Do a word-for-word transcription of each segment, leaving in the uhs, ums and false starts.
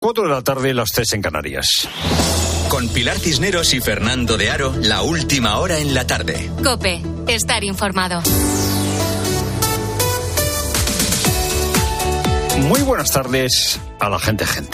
Cuatro de la tarde, las tres en Canarias. Con Pilar Cisneros y Fernando de Aro, la última hora en la tarde. COPE, estar informado. Muy buenas tardes a la gente gente.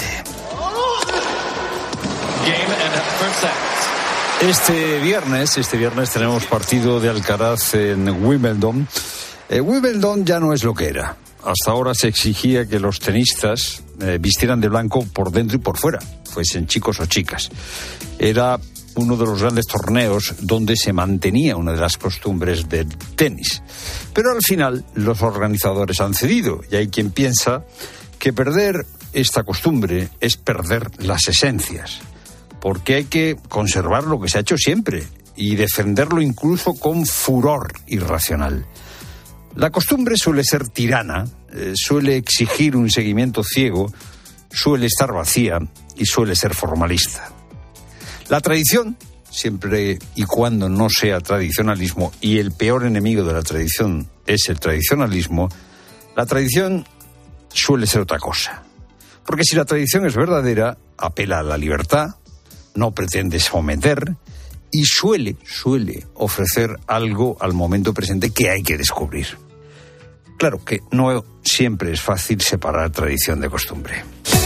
Este viernes, este viernes tenemos partido de Alcaraz en Wimbledon. Eh, Wimbledon ya no es lo que era. Hasta ahora se exigía que los tenistas eh, vistieran de blanco por dentro y por fuera, fuesen chicos o chicas. Era uno de los grandes torneos donde se mantenía una de las costumbres del tenis. Pero al final los organizadores han cedido y hay quien piensa que perder esta costumbre es perder las esencias, porque hay que conservar lo que se ha hecho siempre y defenderlo incluso con furor irracional. La costumbre suele ser tirana, eh, suele exigir un seguimiento ciego, suele estar vacía y suele ser formalista. La tradición, siempre y cuando no sea tradicionalismo, y el peor enemigo de la tradición es el tradicionalismo, la tradición suele ser otra cosa. Porque si la tradición es verdadera, apela a la libertad, no pretende someter y suele, suele ofrecer algo al momento presente que hay que descubrir. Claro que no siempre es fácil separar tradición de costumbre.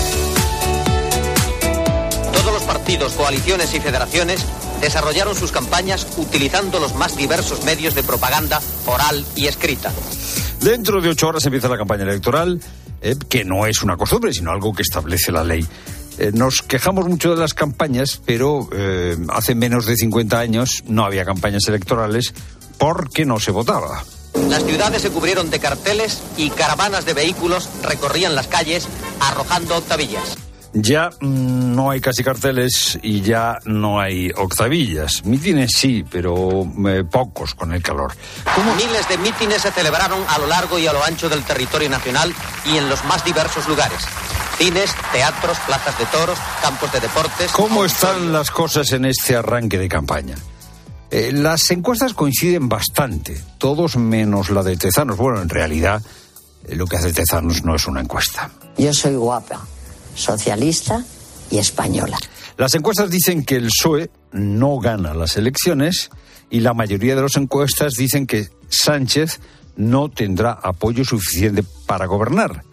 Todos los partidos, coaliciones y federaciones desarrollaron sus campañas utilizando los más diversos medios de propaganda oral y escrita. Dentro de ocho horas empieza la campaña electoral, eh, que no es una costumbre, sino algo que establece la ley. Eh, nos quejamos mucho de las campañas, pero eh, hace menos de cincuenta años no había campañas electorales porque no se votaba. Las ciudades se cubrieron de carteles y caravanas de vehículos recorrían las calles arrojando octavillas. Ya mmm, no hay casi carteles y ya no hay octavillas. Mítines sí, pero eh, pocos con el calor. ¿Cómo? Miles de mítines se celebraron a lo largo y a lo ancho del territorio nacional y en los más diversos lugares. Cines, teatros, plazas de toros, campos de deportes... ¿Cómo están las cosas en este arranque de campaña? Eh, las encuestas coinciden bastante, todos menos la de Tezanos. Bueno, en realidad, eh, lo que hace Tezanos no es una encuesta. Yo soy guapa, socialista y española. Las encuestas dicen que el P S O E no gana las elecciones y la mayoría de las encuestas dicen que Sánchez no tendrá apoyo suficiente para gobernar.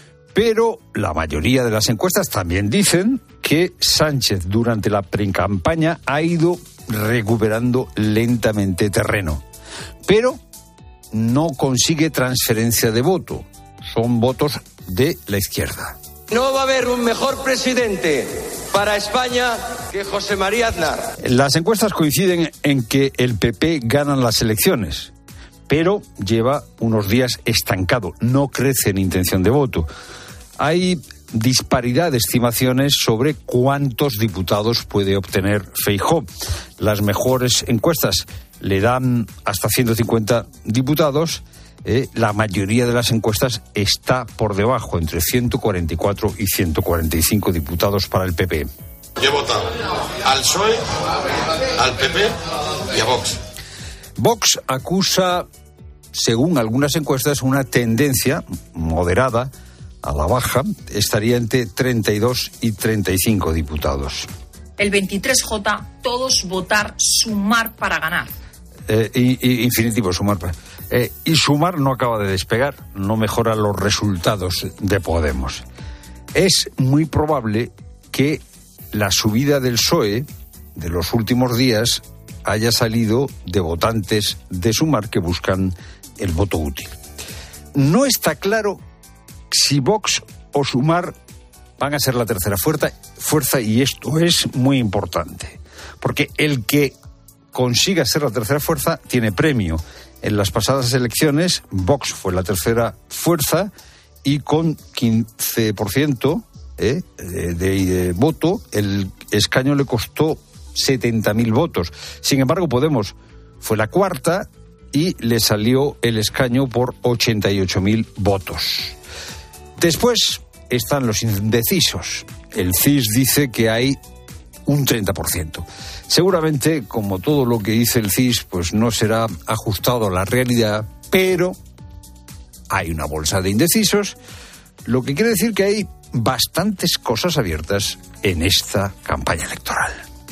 Pero la mayoría de las encuestas también dicen que Sánchez durante la precampaña ha ido recuperando lentamente terreno, pero no consigue transferencia de voto. Son votos de la izquierda. No va a haber un mejor presidente para España que José María Aznar. Las encuestas coinciden en que el P P gana las elecciones, pero lleva unos días estancado, no crece en intención de voto. Hay disparidad de estimaciones sobre cuántos diputados puede obtener Feijóo. Las mejores encuestas le dan hasta ciento cincuenta diputados. Eh, la mayoría de las encuestas está por debajo, entre ciento cuarenta y cuatro y ciento cuarenta y cinco diputados para el P P. Yo he votado al P S O E, al P P y a Vox. Vox acusa, según algunas encuestas, una tendencia moderada a la baja, estaría entre treinta y dos y treinta y cinco diputados. El veintitrés J, todos votar sumar para ganar. Eh, y, y, infinitivo, sumar para... Eh, y sumar no acaba de despegar, no mejora los resultados de Podemos. Es muy probable que la subida del P S O E de los últimos días haya salido de votantes de Sumar que buscan el voto útil. No está claro si Vox o Sumar van a ser la tercera fuerza, fuerza, y esto es muy importante, porque el que consiga ser la tercera fuerza tiene premio. En las pasadas elecciones, Vox fue la tercera fuerza y con quince por ciento eh, de, de, de voto, el escaño le costó setenta mil votos. Sin embargo, Podemos fue la cuarta y le salió el escaño por ochenta y ocho mil votos. Después están los indecisos. El C I S dice que hay un treinta por ciento. Seguramente, como todo lo que dice el C I S, pues no será ajustado a la realidad, pero hay una bolsa de indecisos, lo que quiere decir que hay bastantes cosas abiertas en esta campaña electoral.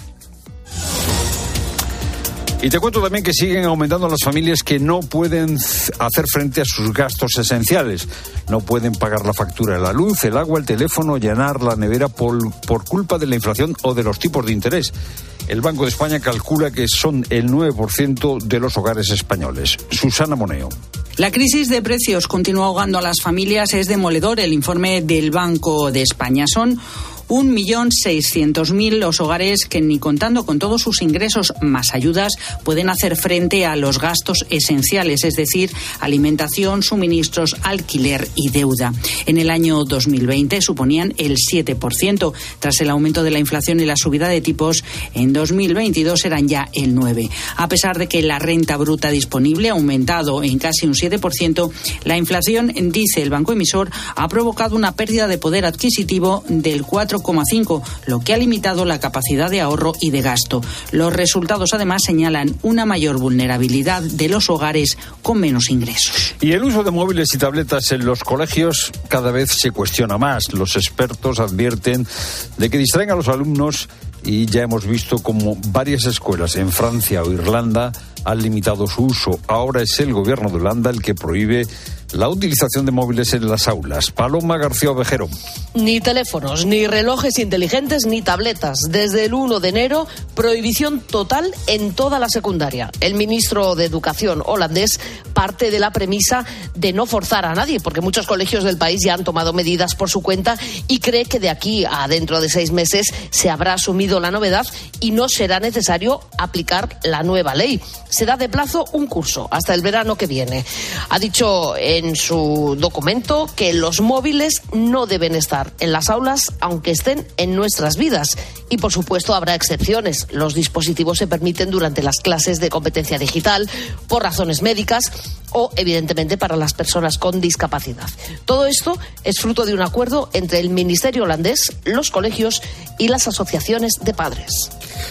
Y te cuento también que siguen aumentando las familias que no pueden hacer frente a sus gastos esenciales. No pueden pagar la factura de la luz, el agua, el teléfono, llenar la nevera por, por culpa de la inflación o de los tipos de interés. El Banco de España calcula que son el nueve por ciento de los hogares españoles. Susana Moneo. La crisis de precios continúa ahogando a las familias. Es demoledor el informe del Banco de España. Son un millón seiscientos mil los hogares que, ni contando con todos sus ingresos más ayudas, pueden hacer frente a los gastos esenciales, es decir, alimentación, suministros, alquiler y deuda. En el año dos mil veinte suponían el siete por ciento. Tras el aumento de la inflación y la subida de tipos, en dos mil veintidós eran ya el nueve por ciento. A pesar de que la renta bruta disponible ha aumentado en casi un siete por ciento, la inflación, dice el banco emisor, ha provocado una pérdida de poder adquisitivo del cuatro coma cinco por ciento, lo que ha limitado la capacidad de ahorro y de gasto. Los resultados, además, señalan una mayor vulnerabilidad de los hogares con menos ingresos. Y el uso de móviles y tabletas en los colegios cada vez se cuestiona más. Los expertos advierten de que distraen a los alumnos y ya hemos visto cómo varias escuelas en Francia o Irlanda han limitado su uso. Ahora es el gobierno de Holanda el que prohíbe la utilización de móviles en las aulas. Paloma García Ovejero. Ni teléfonos, ni relojes inteligentes, ni tabletas. Desde el uno de enero, prohibición total en toda la secundaria. El ministro de Educación holandés parte de la premisa de no forzar a nadie, porque muchos colegios del país ya han tomado medidas por su cuenta y cree que de aquí a dentro de seis meses se habrá asumido la novedad y no será necesario aplicar la nueva ley. Se da de plazo un curso hasta el verano que viene. Ha dicho en su documento que los móviles no deben estar en las aulas, aunque estén en nuestras vidas. Y, por supuesto, habrá excepciones. Los dispositivos se permiten durante las clases de competencia digital, por razones médicas o, evidentemente, para las personas con discapacidad. Todo esto es fruto de un acuerdo entre el Ministerio holandés, los colegios y las asociaciones de padres.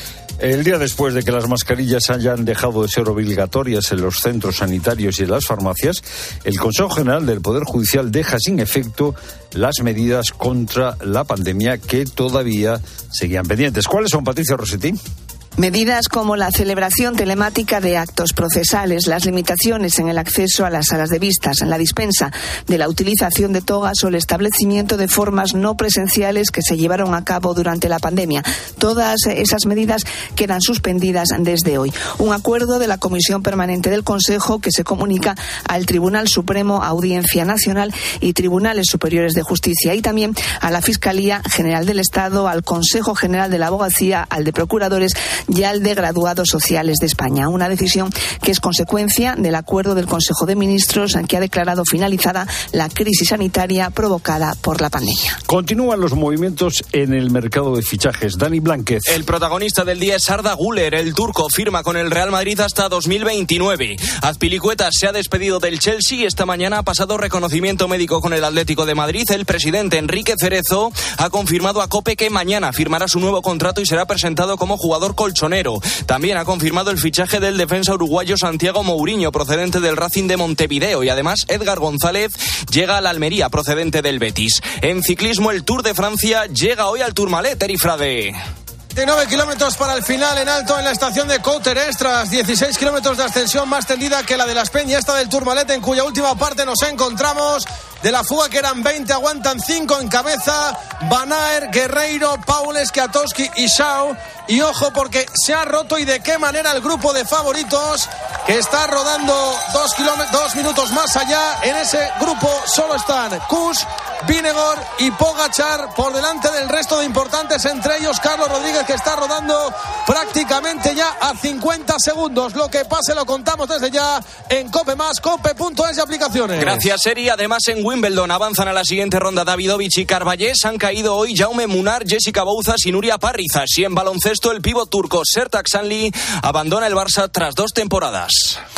El día después de que las mascarillas hayan dejado de ser obligatorias en los centros sanitarios y en las farmacias, el Consejo General del Poder Judicial deja sin efecto las medidas contra la pandemia que todavía seguían pendientes. ¿Cuáles son, Patricia Rossetti? Medidas como la celebración telemática de actos procesales, las limitaciones en el acceso a las salas de vistas, la dispensa de la utilización de togas o el establecimiento de formas no presenciales que se llevaron a cabo durante la pandemia. Todas esas medidas quedan suspendidas desde hoy. Un acuerdo de la Comisión Permanente del Consejo que se comunica al Tribunal Supremo, Audiencia Nacional y Tribunales Superiores de Justicia, y también a la Fiscalía General del Estado, al Consejo General de la Abogacía, al de Procuradores y al de Graduados Sociales de España. Una decisión que es consecuencia del acuerdo del Consejo de Ministros que ha declarado finalizada la crisis sanitaria provocada por la pandemia. Continúan los movimientos en el mercado de fichajes. Dani Blánquez. El protagonista del día es Arda Güler. El turco firma con el Real Madrid hasta dos mil veintinueve. Azpilicueta se ha despedido del Chelsea y esta mañana ha pasado reconocimiento médico con el Atlético de Madrid. El presidente Enrique Cerezo ha confirmado a COPE que mañana firmará su nuevo contrato y será presentado como jugador colchonero. También ha confirmado el fichaje del defensa uruguayo Santiago Mourinho, procedente del Racing de Montevideo, y además Edgar González llega al Almería, procedente del Betis. En ciclismo, el Tour de Francia llega hoy al Tourmalet, Erifrade. veintinueve kilómetros para el final en alto en la estación de Couterets, tras dieciséis kilómetros de ascensión más tendida que la de Las Peñas, esta del Tourmalet, en cuya última parte nos encontramos. De la fuga, que eran veinte, aguantan cinco en cabeza: Van Aert, Guerreiro, Paules, Kwiatkowski y Shaw. Y ojo, porque se ha roto, y de qué manera, el grupo de favoritos, que está rodando dos, kilómetros, dos minutos más allá. En ese grupo solo están Kuss, Vingegaard y Pogačar, por delante del resto de importantes, entre ellos Carlos Rodríguez, que está rodando prácticamente ya a cincuenta segundos. Lo que pase lo contamos desde ya en Cope Más, cope punto es y aplicaciones. Gracias, Eri. Además, en Wimbledon avanzan a la siguiente ronda Davidovich y Carballés. Han caído hoy Jaume Munar, Jessica Bouzas y Nuria Parrizas. Y en baloncesto, el pívot turco Sertak Şanlı abandona el Barça tras dos temporadas.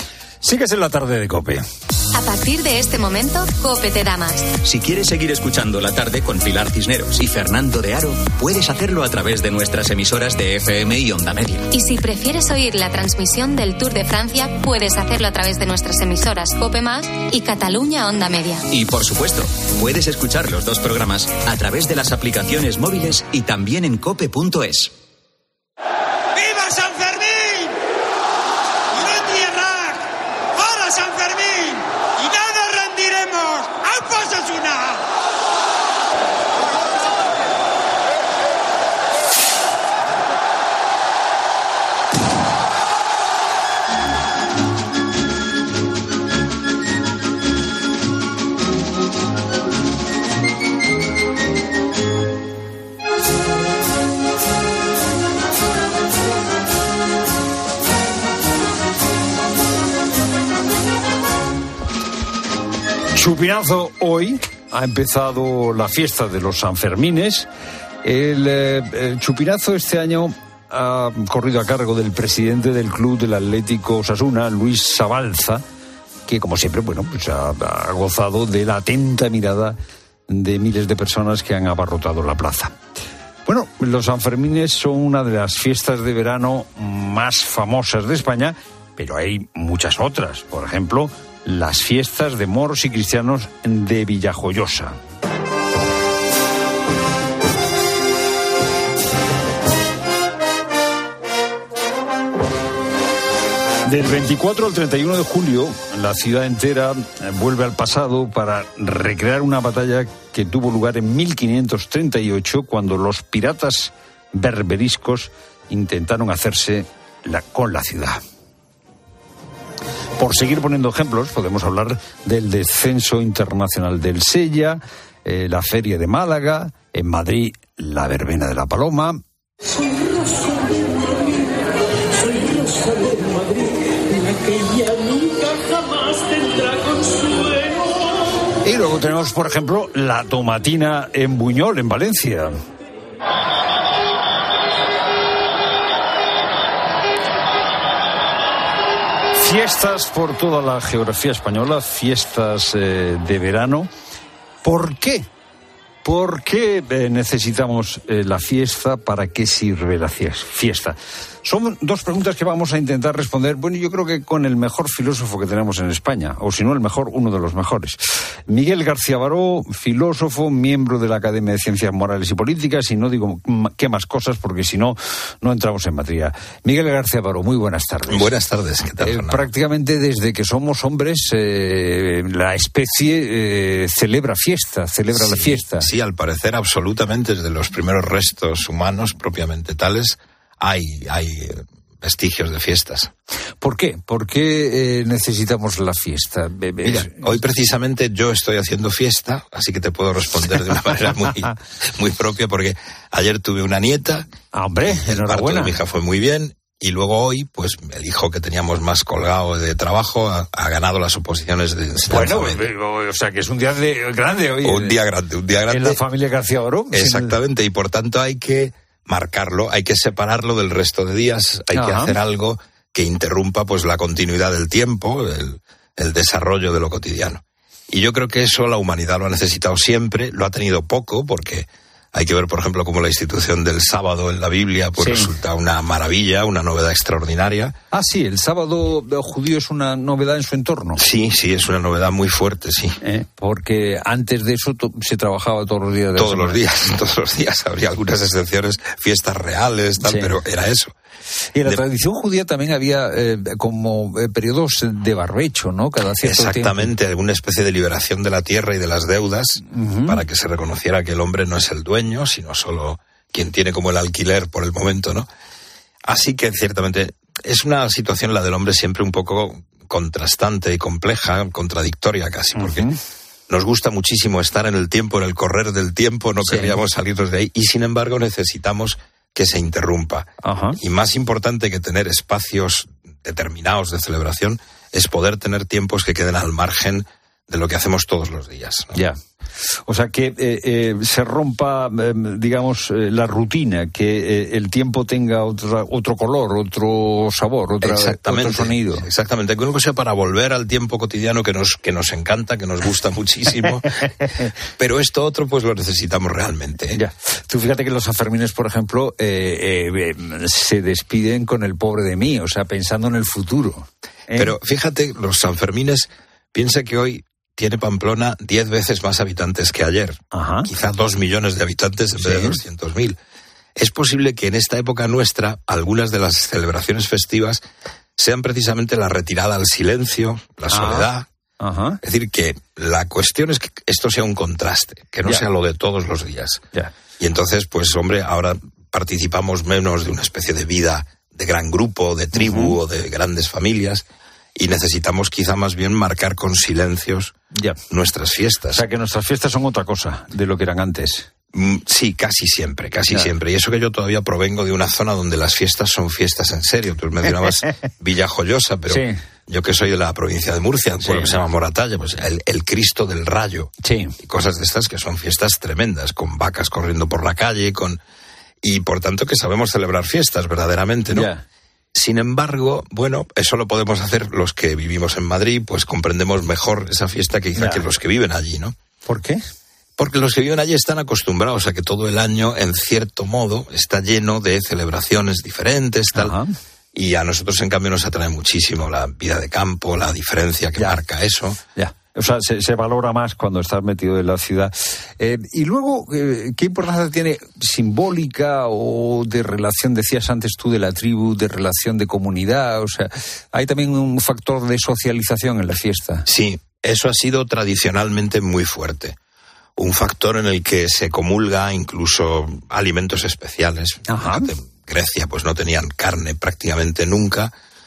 Sigues en la tarde de COPE. A partir de este momento, COPE te da más. Si quieres seguir escuchando La Tarde con Pilar Cisneros y Fernando de Aro, puedes hacerlo a través de nuestras emisoras de F M y Onda Media. Y si prefieres oír la transmisión del Tour de Francia, puedes hacerlo a través de nuestras emisoras COPE Más y Cataluña Onda Media. Y por supuesto, puedes escuchar los dos programas a través de las aplicaciones móviles y también en cope punto es. ¡Viva San Fermín! ¡Y tierra! ¡Para San Fermín! ¡Y no nos rendiremos! ¡A Osasuna! Chupinazo, hoy ha empezado la fiesta de los Sanfermines. El, eh, el chupinazo este año ha corrido a cargo del presidente del club del Atlético Osasuna, Luis Sabalza, que como siempre, bueno, pues ha, ha gozado de la atenta mirada de miles de personas que han abarrotado la plaza. Bueno, los Sanfermines son una de las fiestas de verano más famosas de España, pero hay muchas otras. Por ejemplo, las fiestas de moros y cristianos de Villajoyosa. Del veinticuatro al treinta y uno de julio, la ciudad entera vuelve al pasado para recrear una batalla que tuvo lugar en mil quinientos treinta y ocho, cuando los piratas berberiscos intentaron hacerse la, con la ciudad. Por seguir poniendo ejemplos, podemos hablar del descenso internacional del Sella, eh, la Feria de Málaga, en Madrid la Verbena de la Paloma. Soy Rosa de Madrid, soy Rosa de Madrid, la que ya nunca jamás tendrá consuelo. Y luego tenemos, por ejemplo, la tomatina en Buñol, en Valencia. Fiestas por toda la geografía española, fiestas eh, de verano. ¿Por qué? ¿Por qué eh, necesitamos eh, la fiesta? ¿Para qué sirve la fiesta? Son dos preguntas que vamos a intentar responder, bueno, yo creo que con el mejor filósofo que tenemos en España, o si no el mejor, uno de los mejores. Miguel García Baró, filósofo, miembro de la Academia de Ciencias Morales y Políticas, y no digo qué más cosas, porque si no, no entramos en materia. Miguel García Baró, muy buenas tardes. Buenas tardes, ¿qué tal, eh, Prácticamente desde que somos hombres, eh, la especie eh, celebra fiesta, celebra sí, la fiesta. Sí, al parecer absolutamente, desde los primeros restos humanos propiamente tales, hay, hay vestigios de fiestas. ¿Por qué? ¿Por qué eh, necesitamos la fiesta? Mira, hoy precisamente yo estoy haciendo fiesta, así que te puedo responder de una manera muy, muy propia, porque ayer tuve una nieta. Ah, hombre, el parto de mi hija fue muy bien, y luego hoy, pues el hijo que teníamos más colgado de trabajo ha, ha ganado las oposiciones de... Bueno, o sea que es un día de, grande hoy. Un día grande, un día grande. En la familia García Baró. Exactamente, y por tanto hay que marcarlo, hay que separarlo del resto de días, hay Ajá. que hacer algo que interrumpa pues la continuidad del tiempo, el, el desarrollo de lo cotidiano. Y yo creo que eso la humanidad lo ha necesitado siempre, lo ha tenido poco, porque hay que ver, por ejemplo, cómo la institución del sábado en la Biblia pues sí. resulta una maravilla, una novedad extraordinaria. Ah, sí, el sábado judío es una novedad en su entorno. Sí, sí, es una novedad muy fuerte, sí. ¿Eh? Porque antes de eso to- se trabajaba todos los días. De todos los días, todos los días. Habría algunas excepciones, fiestas reales, tal, sí. pero era eso. Y en la de... tradición judía también había eh, como eh, periodos de barbecho, ¿no? Cada cierto Exactamente, tiempo. Una especie de liberación de la tierra y de las deudas, uh-huh. para que se reconociera que el hombre no es el dueño, sino solo quien tiene como el alquiler por el momento, ¿no? Así que ciertamente es una situación, la del hombre, siempre un poco contrastante y compleja, contradictoria casi, uh-huh. porque nos gusta muchísimo estar en el tiempo, en el correr del tiempo, no sí. querríamos salirnos de ahí, y sin embargo necesitamos que se interrumpa. Ajá. Y más importante que tener espacios determinados de celebración es poder tener tiempos que queden al margen de lo que hacemos todos los días, ¿no? Ya. O sea, que eh, eh, se rompa, eh, digamos, eh, la rutina, que eh, el tiempo tenga otra, otro color, otro sabor, otra, exactamente, otro sonido. Exactamente, que una cosa para volver al tiempo cotidiano que nos, que nos encanta, que nos gusta muchísimo, pero esto otro pues lo necesitamos realmente, ¿eh? Ya. Tú fíjate que los Sanfermines, por ejemplo, eh, eh, se despiden con el pobre de mí, o sea, pensando en el futuro, ¿eh? Pero fíjate, los Sanfermines, piensa que hoy tiene Pamplona diez veces más habitantes que ayer. Ajá. Quizá dos millones de habitantes en Sí. vez de doscientos mil. Es posible que en esta época nuestra algunas de las celebraciones festivas sean precisamente la retirada al silencio, la soledad. Ajá. Es decir, que la cuestión es que esto sea un contraste, que no Ya. sea lo de todos los días. Ya. Y entonces, pues hombre, ahora participamos menos de una especie de vida de gran grupo, de tribu Uh-huh. o de grandes familias, y necesitamos quizá más bien marcar con silencios Ya. nuestras fiestas. O sea, que nuestras fiestas son otra cosa de lo que eran antes. Mm, Sí, casi siempre, casi Ya. siempre. Y eso que yo todavía provengo de una zona donde las fiestas son fiestas en serio. Tú mencionabas Villajoyosa, pero Sí. yo que soy de la provincia de Murcia, un Sí. pueblo que se llama Moratalla, pues el, el Cristo del Rayo. Sí. Y cosas de estas que son fiestas tremendas, con vacas corriendo por la calle, con y por tanto que sabemos celebrar fiestas verdaderamente, ¿no? Ya. Sin embargo, bueno, eso lo podemos hacer los que vivimos en Madrid, pues comprendemos mejor esa fiesta que quizá Ya. que los que viven allí, ¿no? ¿Por qué? Porque los que viven allí están acostumbrados a que todo el año, en cierto modo, está lleno de celebraciones diferentes, tal. Ajá. Y a nosotros, en cambio, nos atrae muchísimo la vida de campo, la diferencia que Ya. marca eso. Ya. O sea, se, se valora más cuando estás metido en la ciudad. Eh, y luego, eh, ¿qué importancia tiene simbólica o de relación, decías antes tú, de la tribu, de relación de comunidad? O sea, hay también un factor de socialización en la fiesta. Sí, eso ha sido tradicionalmente muy fuerte. Un factor en el que se comulga incluso alimentos especiales. Ajá. Fíjate, Grecia pues no tenían carne prácticamente nunca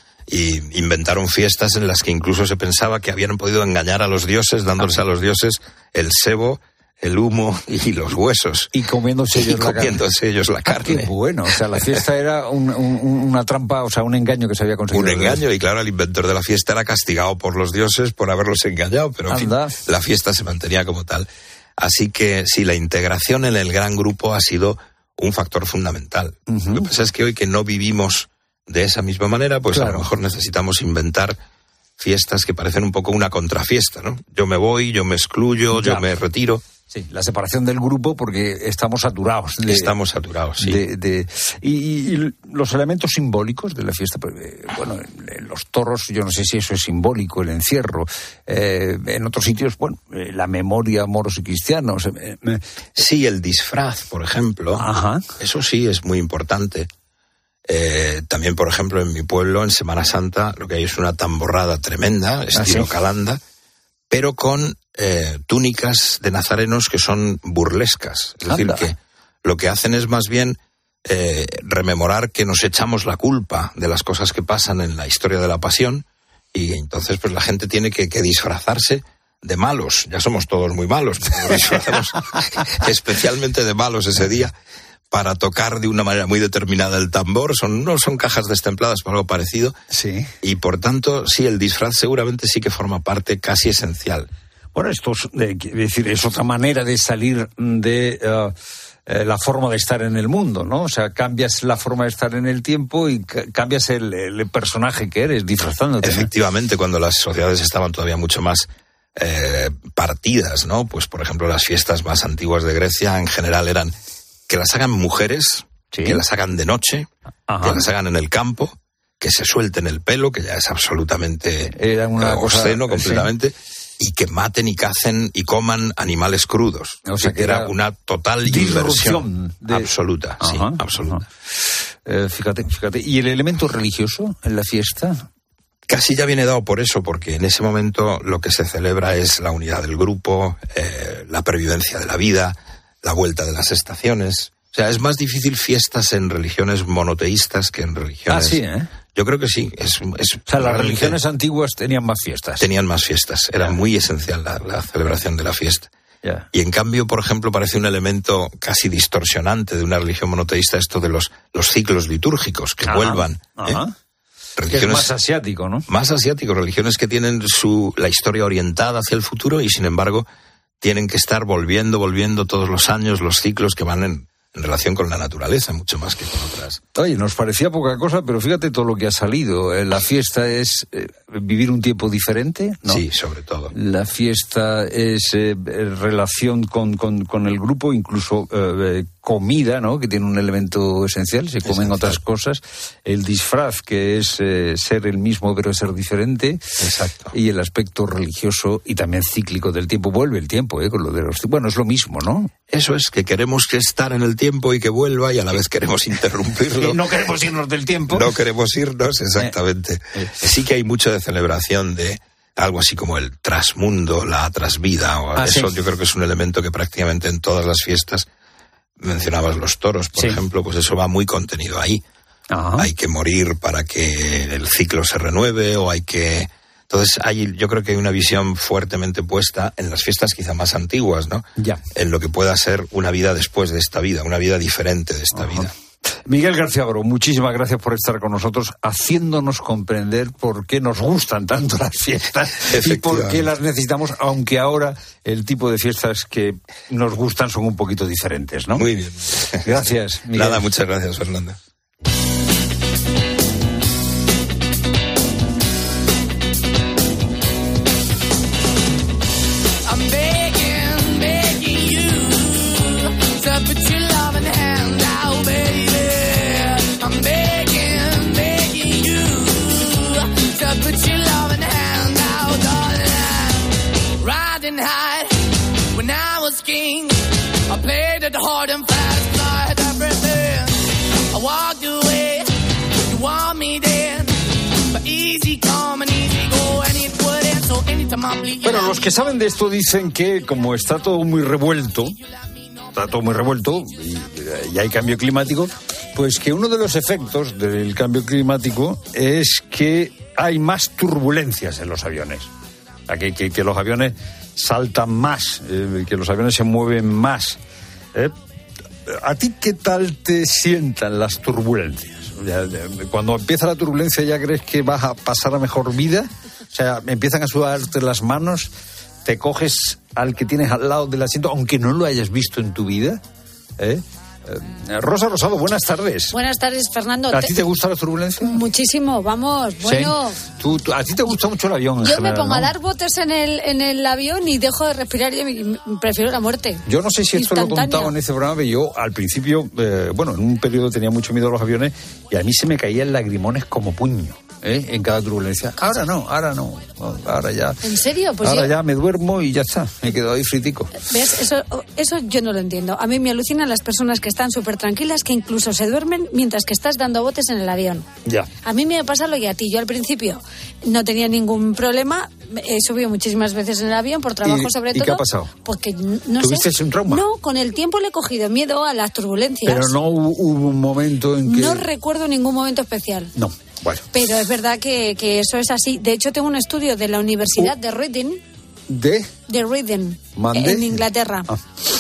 y inventaron fiestas en las que incluso se pensaba que habían podido engañar a los dioses dándoles a los dioses el sebo, el humo y los huesos. Y comiéndose ellos y la carne. comiéndose ellos la Ah, carne. qué bueno. O sea, la fiesta era un- un- una trampa, o sea, un engaño que se había conseguido. Un engaño, y claro, el inventor de la fiesta era castigado por los dioses por haberlos engañado, pero en fin, Anda. la fiesta se mantenía como tal. Así que sí, la integración en el gran grupo ha sido un factor fundamental. Ujú. Lo que pasa es que hoy que no vivimos de esa misma manera, pues a Claro. lo mejor necesitamos inventar fiestas que parecen un poco una contrafiesta, ¿no? Yo me voy, yo me excluyo, Ya. yo me retiro. Sí, la separación del grupo porque estamos saturados. De, Estamos saturados, sí. de- de- y, y- y los elementos simbólicos de la fiesta, pues, eh, bueno, en los toros, yo no sé si eso es simbólico, el encierro. Eh, en otros sitios, bueno, eh, la memoria moros y cristianos. eh, eh, Sí, el disfraz, por ejemplo. Ajá. Eso sí es muy importante. Eh, también, por ejemplo, en mi pueblo, en Semana Santa, lo que hay es una tamborrada tremenda, estilo sí? Calanda, pero con eh, túnicas de nazarenos que son burlescas. Es Anda. decir, que lo que hacen es más bien eh, rememorar que nos echamos la culpa de las cosas que pasan en la historia de la pasión, y entonces pues la gente tiene que, que disfrazarse de malos. Ya somos todos muy malos, pero nos disfrazamos especialmente de malos ese día para tocar de una manera muy determinada el tambor. Son, no son cajas destempladas o algo parecido. Sí. Y por tanto, sí, el disfraz seguramente sí que forma parte casi esencial. Bueno, esto es, eh, quiero decir, es otra manera de salir de eh, eh, la forma de estar en el mundo, ¿no? O sea, cambias la forma de estar en el tiempo y ca- cambias el, el personaje que eres, disfrazándote, ¿no? Efectivamente, cuando las sociedades estaban todavía mucho más eh, partidas, ¿no? Pues, por ejemplo, las fiestas más antiguas de Grecia en general eran que las hagan mujeres, Sí. que las hagan de noche, Ajá. que las hagan en el campo, que se suelten el pelo, que ya es absolutamente Era una eh, cosa, obsceno sí. completamente, y que maten y cacen y coman animales crudos. O sea, que era, era una total disrupción inversión de- absoluta, sí, Ajá, absoluta. ajá. Eh, fíjate, fíjate. ¿Y el elemento religioso en la fiesta? Casi ya viene dado por eso, porque en ese momento lo que se celebra es la unidad del grupo, eh, la pervivencia de la vida, la vuelta de las estaciones. O sea, es más difícil fiestas en religiones monoteístas que en religiones... Ah, sí, ¿eh? Yo creo que sí. Es, es O sea, las realmente religiones antiguas tenían más fiestas. tenían más fiestas. Era muy esencial la, la celebración de la fiesta. Ya. Y en cambio, por ejemplo, parece un elemento casi distorsionante de una religión monoteísta esto de los, los ciclos litúrgicos que Ajá, vuelvan. ¿eh? ajá. religiones... Que es más asiático, ¿no? Más asiático, religiones que tienen su la historia orientada hacia el futuro y, sin embargo, tienen que estar volviendo, volviendo todos los años, los ciclos que van en... en relación con la naturaleza, mucho más que con otras. Oye, nos parecía poca cosa, pero fíjate todo lo que ha salido. La fiesta es eh, vivir un tiempo diferente, ¿no? Sí, sobre todo. La fiesta es eh, relación con, con, con el grupo, incluso eh, comida, ¿no? Que tiene un elemento esencial, se comen esencial. Otras cosas. El disfraz, que es eh, ser el mismo pero ser diferente. Exacto. Y el aspecto religioso y también cíclico del tiempo. Vuelve el tiempo, ¿eh? Con lo de los... Bueno, es lo mismo, ¿no? Eso es, que queremos que estar en el tiempo y que vuelva y a la vez queremos interrumpirlo. No queremos irnos del tiempo. No queremos irnos, exactamente. Eh, eh. Sí que hay mucho de celebración de algo así como el trasmundo, la trasvida. O ah, eso sí. Yo creo que es un elemento que prácticamente en todas las fiestas, mencionabas los toros, por sí. ejemplo, pues eso va muy contenido ahí. Ajá. Hay que morir para que el ciclo se renueve o hay que... Entonces, hay, yo creo que hay una visión fuertemente puesta en las fiestas quizá más antiguas, ¿no? Ya. En lo que pueda ser una vida después de esta vida, una vida diferente de esta Ajá. vida. Miguel García Bro, muchísimas gracias por estar con nosotros, haciéndonos comprender por qué nos gustan tanto las fiestas y por qué las necesitamos, aunque ahora el tipo de fiestas que nos gustan son un poquito diferentes, ¿no? Muy bien. Gracias, Miguel. Nada, muchas gracias, Fernando. Bueno, los que saben de esto dicen que como está todo muy revuelto, está todo muy revuelto y, y hay cambio climático, pues que uno de los efectos del cambio climático es que hay más turbulencias en los aviones. Que, que, que los aviones saltan más, eh, que los aviones se mueven más. ¿Eh? ¿A ti qué tal te sientan las turbulencias? Cuando empieza la turbulencia, ¿ya crees que vas a pasar a mejor vida? O sea, empiezan a sudarte las manos, te coges al que tienes al lado del asiento, aunque no lo hayas visto en tu vida. ¿Eh? Eh, Rosa Rosado, buenas tardes. Buenas tardes, Fernando. ¿A ti te gusta la turbulencia? Muchísimo, vamos, bueno... ¿Sí? ¿Tú, tú, a ti te gusta mucho el avión en Yo general, me pongo ¿no? a dar botes en el, en el avión y dejo de respirar y me, prefiero la muerte. Yo no sé si esto lo contaba en ese programa, pero yo al principio, eh, bueno, en un periodo tenía mucho miedo a los aviones y a mí se me caían lagrimones como puño. ¿Eh? En cada turbulencia. Ahora no, ahora no. Ahora ya. ¿En serio? Pues ahora yo... ya me duermo y ya está. Me quedo ahí fritico. ¿Ves? Eso, eso yo no lo entiendo. A mí me alucinan las personas que están súper tranquilas, que incluso se duermen mientras que estás dando botes en el avión. Ya. A mí me pasa lo que a ti. Yo al principio no tenía ningún problema. He subido muchísimas veces en el avión por trabajo, ¿Y, sobre ¿y todo. ¿Y qué ha pasado? Porque no ¿Tuviste sé. un trauma? No, con el tiempo le he cogido miedo a las turbulencias. Pero no hubo, hubo un momento en que... No recuerdo ningún momento especial. No. Bueno. Pero es verdad que, que eso es así. De hecho, tengo un estudio de la Universidad uh, de Reading. ¿De? De Reading, ¿Mandé? En Inglaterra. Ah.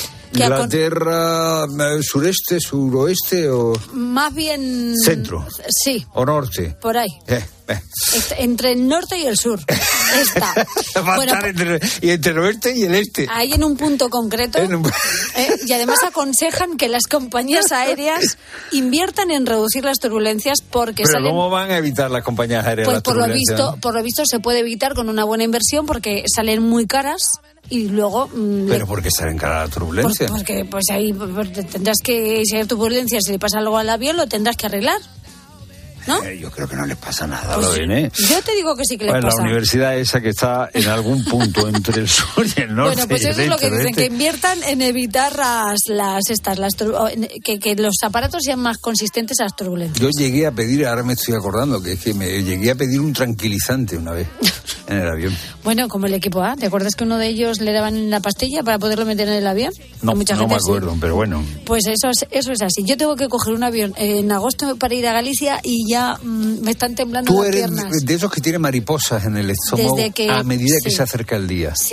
¿Inglaterra con... sureste, suroeste o...? Más bien... ¿Centro? Sí. ¿O norte? Por ahí. Eh, eh. Este, entre el norte y el sur. Está. Va bueno, a estar entre, y entre el oeste y el este. Ahí en un punto concreto. En un... eh, y además aconsejan que las compañías aéreas inviertan en reducir las turbulencias porque Pero salen... ¿cómo van a evitar las compañías aéreas Pues las por lo visto, ¿no? por lo visto se puede evitar con una buena inversión porque salen muy caras. Y luego... Mmm, ¿Pero por qué salen caras la turbulencia? Por, porque pues ahí pues, tendrás que... Si hay turbulencia, si le pasa algo al avión, lo tendrás que arreglar. ¿No? Eh, yo creo que no les pasa nada, pues, lo ven, ¿eh? Yo te digo que sí que les bueno, pasa. La universidad esa que está en algún punto entre el sur y el norte. Bueno, pues eso es lo que dicen, que inviertan en evitar las, las estas, las que, que los aparatos sean más consistentes a las turbulencias. Yo llegué a pedir, ahora me estoy acordando, que es que me llegué a pedir un tranquilizante una vez en el avión. Bueno, como el equipo A, ¿te acuerdas que uno de ellos le daban la pastilla para poderlo meter en el avión? No, mucha no gente me acuerdo, sí. Pero bueno. Pues eso es, eso es así. Yo tengo que coger un avión en agosto para ir a Galicia y ya mmm, me están temblando Tú las eres piernas. de esos que tienen mariposas en el estómago Desde que, a medida sí. que se acerca el día. Sí.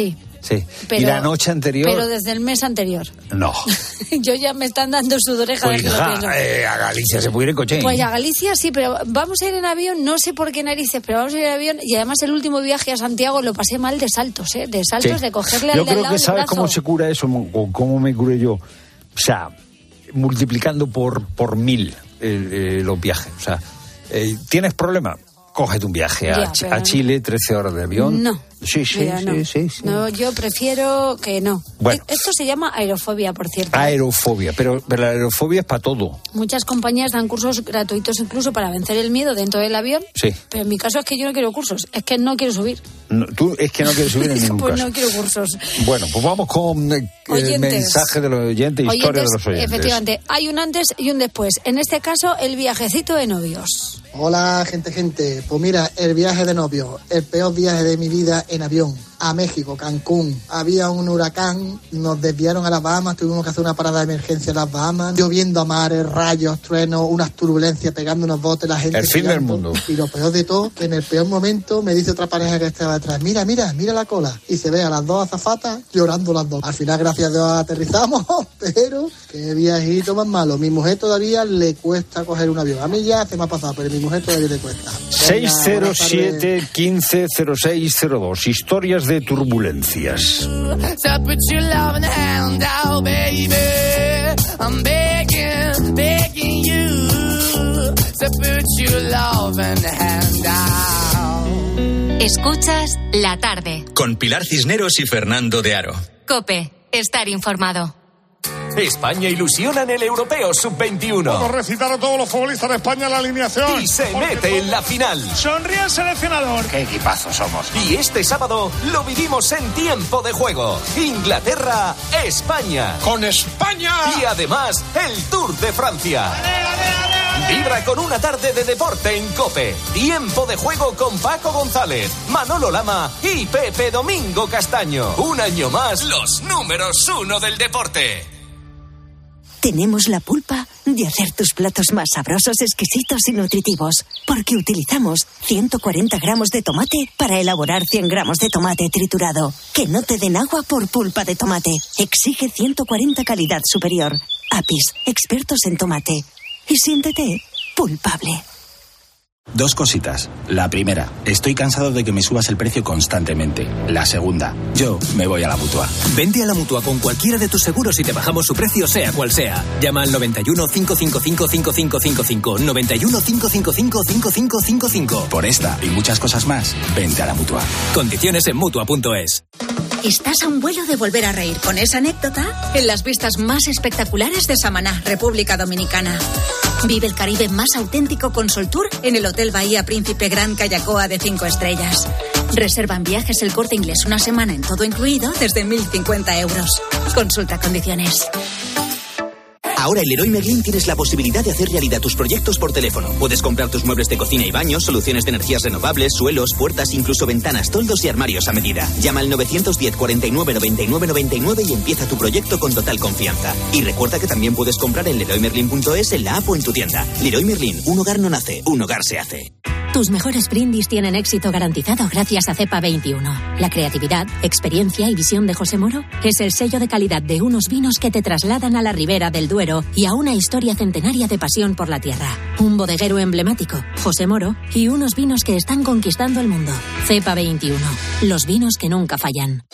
Sí. Pero, ¿Y la noche anterior? Pero desde el mes anterior. No. Yo ya me están dando sudoreja Pues de que lo pienso. hija, eh, a Galicia se puede ir en coche. Pues a Galicia sí, pero vamos a ir en avión, no sé por qué narices, pero vamos a ir en avión. Y además el último viaje a Santiago lo pasé mal de saltos, ¿eh? De saltos, Sí. de cogerle Yo al de al creo lado que el sabes brazo. cómo se cura eso, o cómo me curé yo. O sea, multiplicando por, por mil eh, eh, los viajes. O sea, eh, ¿tienes problema? Cógete un viaje a, Ya, Ch- pero a Chile, trece horas de avión. No. Sí, sí, Mira, sí, no. sí, sí. No, yo prefiero que no. Bueno. Esto se llama aerofobia, por cierto. Aerofobia, pero, pero la aerofobia es para todo. Muchas compañías dan cursos gratuitos incluso para vencer el miedo dentro del avión. Sí. Pero en mi caso es que yo no quiero cursos, es que no quiero subir. No, tú es que no quieres subir en ningún Pues caso. no quiero cursos. Bueno, pues vamos con eh, el Oyentes. mensaje de los oyentes, historia de los oyentes. Efectivamente, hay un antes y un después. En este caso, el viajecito de novios. Hola, gente, gente. Pues mira, el viaje de novio, el peor viaje de mi vida en avión. A México, Cancún. Había un huracán, nos desviaron a las Bahamas, tuvimos que hacer una parada de emergencia en las Bahamas, lloviendo a mares, rayos, truenos, unas turbulencias, pegando unos botes, la gente... El fin del tirando. mundo. Y lo peor de todo, que en el peor momento me dice otra pareja que estaba detrás, mira, mira, mira la cola. Y se ve a las dos azafatas llorando las dos. Al final, gracias a Dios, aterrizamos, pero qué viajito más malo. Mi mujer todavía le cuesta coger un avión. A mí ya se me ha pasado, pero a mi mujer todavía le cuesta. seis cero siete, uno cinco cero seis cero dos. Historias de turbulencias. Escuchas La Tarde. Con Pilar Cisneros y Fernando de Aro. COPE. Estar informado. España ilusiona en el Europeo sub veintiuno. Vamos a recitar a todos los futbolistas de España la alineación. Y se mete en la final. Sonríe el seleccionador. ¡Qué equipazo somos! Y este sábado lo vivimos en tiempo de juego. Inglaterra, España. ¡Con España! Y además, el Tour de Francia. Vibra con una tarde de deporte en COPE. Tiempo de juego con Paco González, Manolo Lama y Pepe Domingo Castaño. Un año más, los números uno del deporte. Tenemos la pulpa de hacer tus platos más sabrosos, exquisitos y nutritivos, porque utilizamos ciento cuarenta gramos de tomate para elaborar cien gramos de tomate triturado. Que no te den agua por pulpa de tomate. Exige ciento cuarenta calidad superior. Apis, expertos en tomate. Y siéntete pulpable. Dos cositas. La primera, estoy cansado de que me subas el precio constantemente. La segunda, yo me voy a la Mutua. Vente a la Mutua con cualquiera de tus seguros y te bajamos su precio sea cual sea. Llama al noventa y uno, cinco cinco cinco, cinco cinco cinco cinco, noventa y uno, cinco cinco cinco, cinco cinco cinco cinco. Por esta y muchas cosas más, vente a la Mutua. Condiciones en Mutua punto es. ¿Estás a un vuelo de volver a reír con esa anécdota? En las vistas más espectaculares de Samaná, República Dominicana. Vive el Caribe más auténtico con Soltour en el Hotel Bahía Príncipe Gran Callacoa de cinco estrellas. Reserva en Viajes El Corte Inglés una semana en todo incluido desde mil cincuenta euros. Consulta condiciones. Ahora en Leroy Merlin tienes la posibilidad de hacer realidad tus proyectos por teléfono. Puedes comprar tus muebles de cocina y baños, soluciones de energías renovables, suelos, puertas, incluso ventanas, toldos y armarios a medida. Llama al nueve uno cero, cuarenta y nueve, noventa y nueve, noventa y nueve y empieza tu proyecto con total confianza. Y recuerda que también puedes comprar en leroy merlin punto es, en la app o en tu tienda. Leroy Merlin, un hogar no nace, un hogar se hace. Tus mejores brindis tienen éxito garantizado gracias a Cepa veintiuno. La creatividad, experiencia y visión de José Moro es el sello de calidad de unos vinos que te trasladan a la ribera del Duero y a una historia centenaria de pasión por la tierra. Un bodeguero emblemático, José Moro, y unos vinos que están conquistando el mundo. Cepa veintiuno, los vinos que nunca fallan.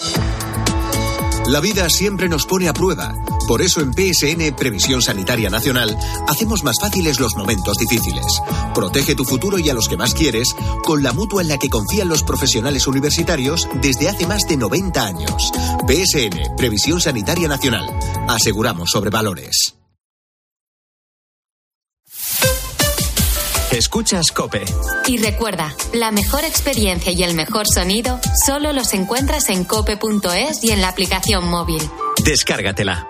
La vida siempre nos pone a prueba. Por eso en P S N, Previsión Sanitaria Nacional, hacemos más fáciles los momentos difíciles. Protege tu futuro y a los que más quieres con la mutua en la que confían los profesionales universitarios desde hace más de noventa años. P S N, Previsión Sanitaria Nacional. Aseguramos sobre valores. Escuchas COPE. Y recuerda, la mejor experiencia y el mejor sonido solo los encuentras en cope punto es y en la aplicación móvil. Descárgatela.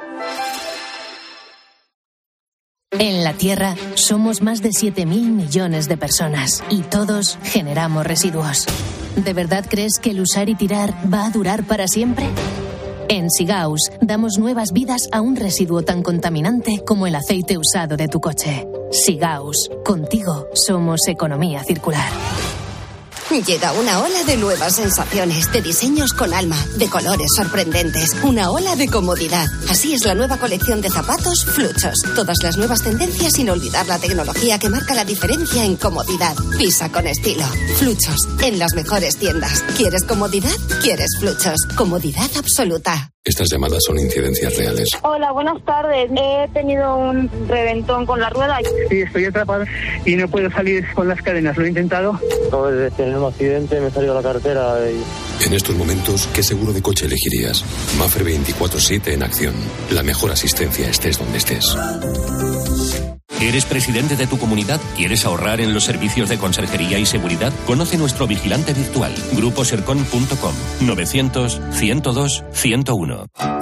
En la Tierra somos más de siete mil millones de personas y todos generamos residuos. ¿De verdad crees que el usar y tirar va a durar para siempre? En Sigaus damos nuevas vidas a un residuo tan contaminante como el aceite usado de tu coche. Sigaus, contigo somos economía circular. Llega una ola de nuevas sensaciones, de diseños con alma, de colores sorprendentes, una ola de comodidad. Así es la nueva colección de zapatos Fluchos. Todas las nuevas tendencias sin olvidar la tecnología que marca la diferencia en comodidad. Pisa con estilo. Fluchos, en las mejores tiendas. ¿Quieres comodidad? ¿Quieres Fluchos? Comodidad absoluta. Estas llamadas son incidencias reales. Hola, buenas tardes. He tenido un reventón con la rueda. Sí, estoy atrapado y no puedo salir con las cadenas. Lo he intentado. Acabo de tener un accidente, me salió la cartera y... En estos momentos, ¿qué seguro de coche elegirías? Mafre veinticuatro siete en acción. La mejor asistencia estés donde estés. ¿Eres presidente de tu comunidad? ¿Quieres ahorrar en los servicios de conserjería y seguridad? Conoce nuestro vigilante virtual, grupo sercon punto com, novecientos, ciento dos, ciento uno.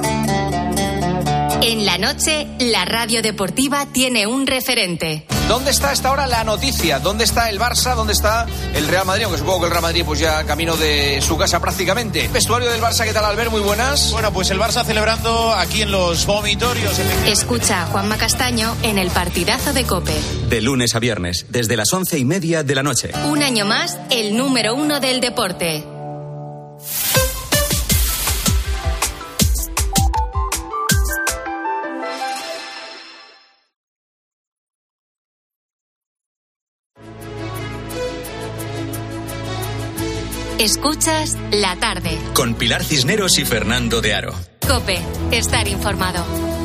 En la noche, la radio deportiva tiene un referente. ¿Dónde está a esta hora la noticia? ¿Dónde está el Barça? ¿Dónde está el Real Madrid? Aunque supongo que el Real Madrid pues ya camino de su casa prácticamente. Vestuario del Barça, ¿qué tal, Albert? Muy buenas. Bueno, pues el Barça celebrando aquí en los vomitorios. Escucha a Juanma Castaño en el partidazo de COPE. De lunes a viernes, desde las once y media de la noche. Un año más, el número uno del deporte. Escuchas La Tarde. Con Pilar Cisneros y Fernando de Aro. COPE, estar informado.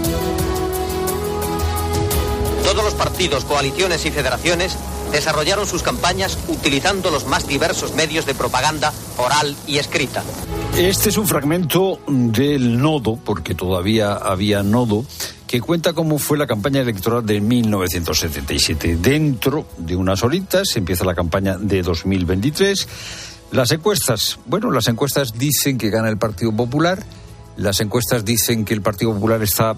Todos los partidos, coaliciones y federaciones desarrollaron sus campañas utilizando los más diversos medios de propaganda oral y escrita. Este es un fragmento del nodo, porque todavía había nodo, que cuenta cómo fue la campaña electoral de mil novecientos setenta y siete. Dentro de unas horitas empieza la campaña de dos mil veintitrés. Las encuestas, bueno, las encuestas dicen que gana el Partido Popular, las encuestas dicen que el Partido Popular está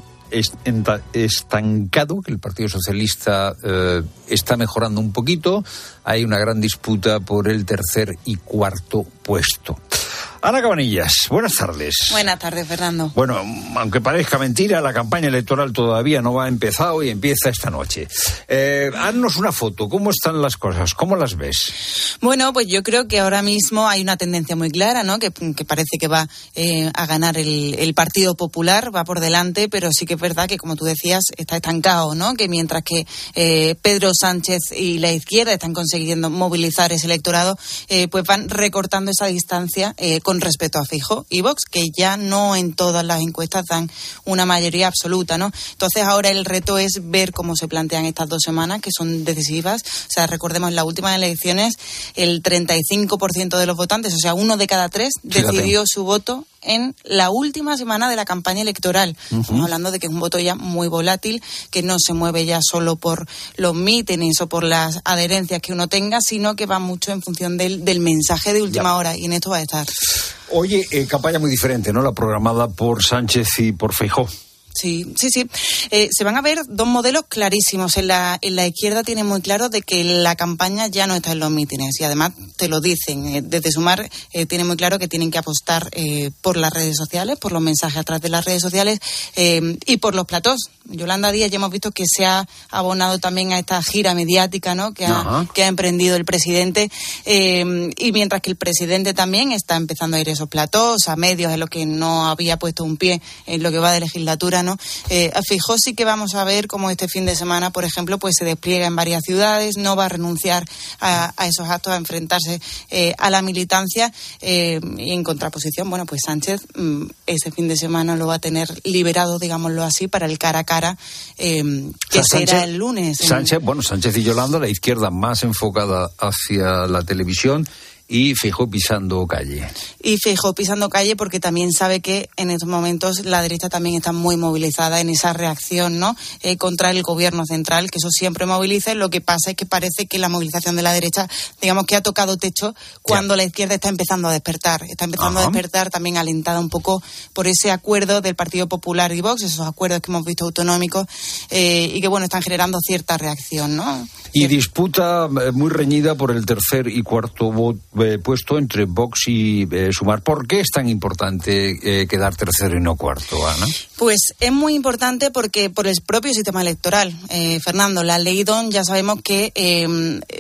estancado, que el Partido Socialista eh, está mejorando un poquito, hay una gran disputa por el tercer y cuarto puesto. Ana Cabanillas, buenas tardes. Buenas tardes, Fernando. Bueno, aunque parezca mentira, la campaña electoral todavía no ha empezado y empieza esta noche. Eh, haznos una foto, ¿cómo están las cosas? ¿Cómo las ves? Bueno, pues yo creo que ahora mismo hay una tendencia muy clara, ¿no? Que, que parece que va eh, a ganar el, el Partido Popular, va por delante, pero sí que es verdad que, como tú decías, está estancado, ¿no? Que mientras que eh, Pedro Sánchez y la izquierda están consiguiendo movilizar ese electorado, eh, pues van recortando esa distancia eh, con respecto a Feijóo y Vox, que ya no en todas las encuestas dan una mayoría absoluta, ¿no? Entonces ahora el reto es ver cómo se plantean estas dos semanas, que son decisivas. O sea, recordemos, en las últimas elecciones el treinta y cinco por ciento de los votantes, o sea, uno de cada tres, Fíjate. decidió su voto en la última semana de la campaña electoral. Uh-huh. Estamos hablando de que es un voto ya muy volátil, que no se mueve ya solo por los mítines o por las adherencias que uno tenga, sino que va mucho en función del, del mensaje de última ya. hora, y en esto va a estar. Oye, eh, campaña muy diferente, ¿no? La programada por Sánchez y por Feijóo. Sí, sí, sí. Eh, se van a ver dos modelos clarísimos. En la, en la izquierda tienen muy claro de que la campaña ya no está en los mítines, y además te lo dicen. Eh, desde Sumar eh, tienen muy claro que tienen que apostar eh, por las redes sociales, por los mensajes a través de las redes sociales eh, y por los platós. Yolanda Díaz ya hemos visto que se ha abonado también a esta gira mediática, ¿no? que, ha, que ha emprendido el presidente, eh, y mientras que el presidente también está empezando a ir a esos platós, a medios en los que no había puesto un pie en lo que va de legislatura, ¿no? Eh, a Feijóo sí que vamos a ver cómo este fin de semana, por ejemplo, pues se despliega en varias ciudades, no va a renunciar a, a esos actos, a enfrentarse eh, a la militancia, eh, y en contraposición, bueno, pues Sánchez mm, ese fin de semana lo va a tener liberado, digámoslo así, para el cara a cara, eh, que o sea, será Sánchez, el lunes. En... Sánchez, bueno, Sánchez y Yolanda, la izquierda más enfocada hacia la televisión, y Feijóo pisando calle. Y Feijóo pisando calle porque también sabe que en estos momentos la derecha también está muy movilizada en esa reacción, ¿no? Eh, contra el gobierno central, que eso siempre moviliza. Lo que pasa es que parece que la movilización de la derecha, digamos que ha tocado techo cuando ya. la izquierda está empezando a despertar. Está empezando Ajá. a despertar, también alentada un poco por ese acuerdo del Partido Popular y Vox, esos acuerdos que hemos visto autonómicos, eh, y que, bueno, están generando cierta reacción, ¿no? Y disputa muy reñida por el tercer y cuarto voto Eh, puesto entre Vox y eh, Sumar. ¿Por qué es tan importante eh, quedar tercero y no cuarto, Ana? Pues es muy importante porque por el propio sistema electoral, eh, Fernando, la ley D O N ya sabemos que eh,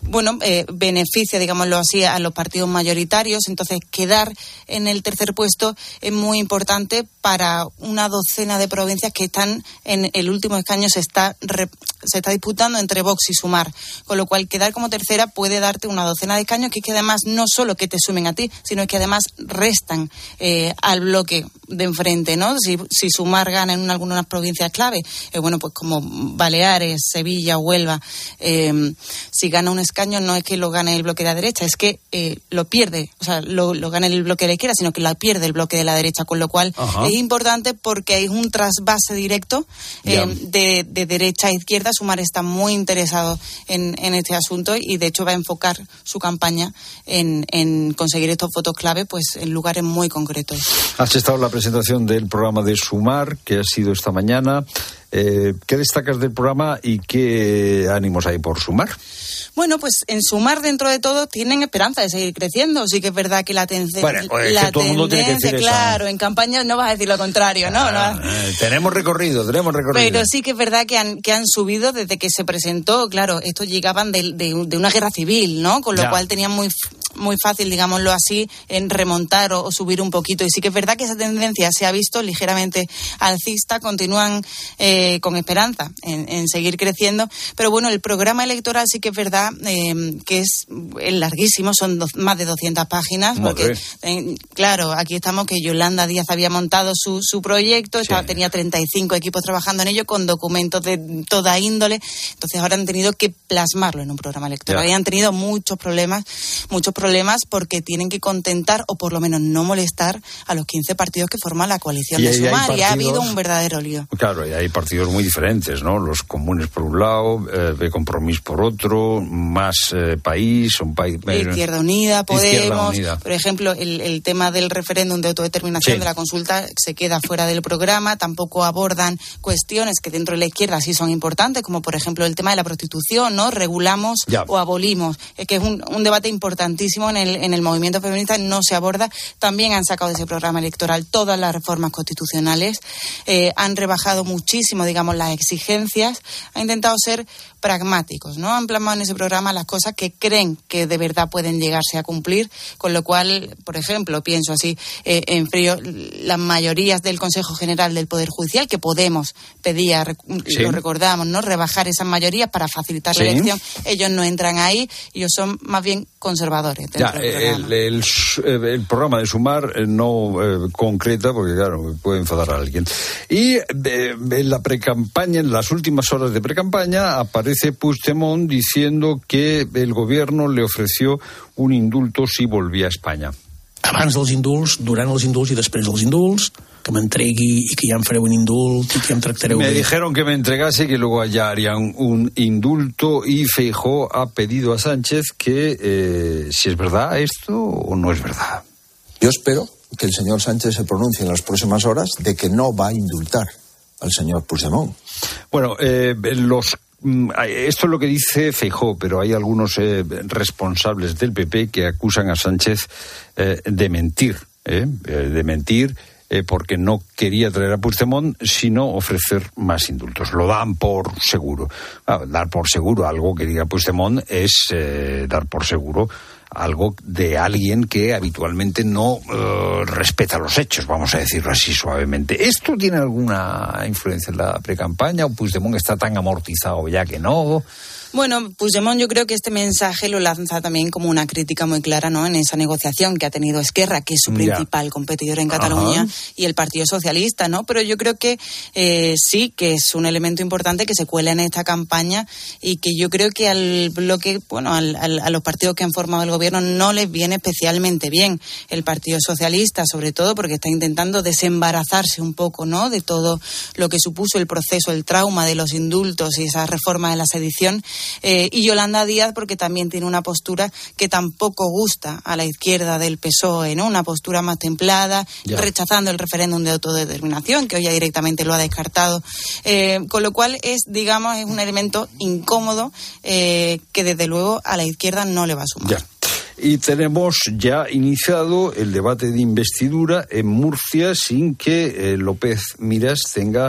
bueno, eh, beneficia, digámoslo así, a los partidos mayoritarios. Entonces, quedar en el tercer puesto es muy importante para una docena de provincias que están en el último escaño, se está re, se está disputando entre Vox y Sumar, con lo cual quedar como tercera puede darte una docena de escaños que es que además no solo que te sumen a ti, sino que además restan eh, al bloque de enfrente, ¿no? Si, si Sumar gana en algunas provincias clave, eh, bueno, pues como Baleares, Sevilla, Huelva, eh, si gana un escaño no es que lo gane el bloque de la derecha, es que eh, lo pierde, o sea, lo, lo gana el bloque de la izquierda, sino que lo pierde el bloque de la derecha, con lo cual Ajá. es importante porque hay un trasvase directo eh, de, de derecha a izquierda. Sumar está muy interesado en, en este asunto y de hecho va a enfocar su campaña en, en conseguir estos votos clave pues en lugares muy concretos. Has estado en la presentación del programa de Sumar, que ha sido esta mañana. Eh, ¿Qué destacas del programa y qué ánimos hay por Sumar? Bueno, pues en Sumar, dentro de todo, tienen esperanza de seguir creciendo. Sí que es verdad que la, tendencia, bueno, pues la que todo el mundo tiene que decir claro, eso. En campaña no vas a decir lo contrario, ¿no? Ah, no. Eh, tenemos recorrido, tenemos recorrido. Pero sí que es verdad que han, que han subido desde que se presentó. Claro, estos llegaban de, de, de una guerra civil, ¿no? Con lo ya. cual tenían muy, muy fácil, digámoslo así, en remontar o, o subir un poquito. Y sí que es verdad que esa tendencia se ha visto ligeramente alcista. Continúan eh, con esperanza en, en seguir creciendo. Pero bueno, el programa electoral sí que es verdad eh, que es larguísimo, son do, más de doscientas páginas. Porque, eh, claro, aquí estamos que Yolanda Díaz había montado su, su proyecto, sí. estaba, tenía treinta y cinco equipos trabajando en ello con documentos de toda índole. Entonces ahora han tenido que plasmarlo en un programa electoral. Ya. Y han tenido muchos problemas, muchos problemas porque tienen que contentar o por lo menos no molestar a los quince partidos que forman la coalición de Sumar. Partidos, y ha habido un verdadero lío. Claro, y hay partidos muy diferentes, ¿no? Los comunes por un lado, eh, de Compromís por otro, más eh, país, un país... Eh, Izquierda Unida, Podemos, Izquierda Unida. Por ejemplo, el, el tema del referéndum de autodeterminación sí. de la consulta se queda fuera del programa, tampoco abordan cuestiones que dentro de la izquierda sí son importantes, como por ejemplo el tema de la prostitución, ¿no? Regulamos ya. o abolimos, es que es un, un debate importantísimo en el, en el movimiento feminista, no se aborda. También han sacado de ese programa electoral todas las reformas constitucionales, eh, han rebajado muchísimo, digamos, las exigencias, han intentado ser pragmáticos, ¿no? Han plasmado en ese programa las cosas que creen que de verdad pueden llegarse a cumplir, con lo cual, por ejemplo, pienso así, eh, en frío, las mayorías del Consejo General del Poder Judicial, que Podemos pedía, sí. lo recordamos, ¿no? Rebajar esas mayorías para facilitar sí. la elección, ellos no entran ahí, ellos son más bien conservadores. Ya, el, el, el programa de Sumar no eh, concreta, porque claro, puede enfadar a alguien. Y eh, en la precampaña, en las últimas horas de precampaña, aparece Puigdemont diciendo que el gobierno le ofreció un indulto si volvía a España. Abans dels indults, durant els indults i després dels indults, que m'entregui i que ja em fareu un indult i que ja em tractareu Me bé. dijeron que me entregase y que luego ya harían un indulto, y Feijóo ha pedido a Sánchez que eh, si es verdad esto o no es verdad. Yo espero que el señor Sánchez se pronuncie en las próximas horas de que no va a indultar al señor Puigdemont. Bueno, eh, los esto es lo que dice Feijóo, pero hay algunos eh, responsables del P P que acusan a Sánchez eh, de mentir, eh, de mentir eh, porque no quería traer a Puigdemont, sino ofrecer más indultos. Lo dan por seguro. Ah, dar por seguro algo que diga Puigdemont es eh, dar por seguro algo de alguien que habitualmente no uh, respeta los hechos, vamos a decirlo así suavemente. ¿Esto tiene alguna influencia en la precampaña o Puigdemont está tan amortizado ya que no? Bueno, Puigdemont yo creo que este mensaje lo lanza también como una crítica muy clara, ¿no? En esa negociación que ha tenido Esquerra, que es su principal ya. competidor en Cataluña, Ajá. y el Partido Socialista, ¿no? Pero yo creo que eh, sí, que es un elemento importante que se cuela en esta campaña y que yo creo que al bloque, bueno, al, al, a los partidos que han formado el gobierno no les viene especialmente bien. El Partido Socialista, sobre todo, porque está intentando desembarazarse un poco, ¿no? De todo lo que supuso el proceso, el trauma de los indultos y esa reforma de la sedición. Eh, y Yolanda Díaz, porque también tiene una postura que tampoco gusta a la izquierda del P S O E, ¿no? Una postura más templada, ya. rechazando el referéndum de autodeterminación, que hoy ya directamente lo ha descartado. Eh, con lo cual es, digamos, es un elemento incómodo eh, que desde luego a la izquierda no le va a sumar. Ya. Y tenemos ya iniciado el debate de investidura en Murcia sin que eh, López Miras tenga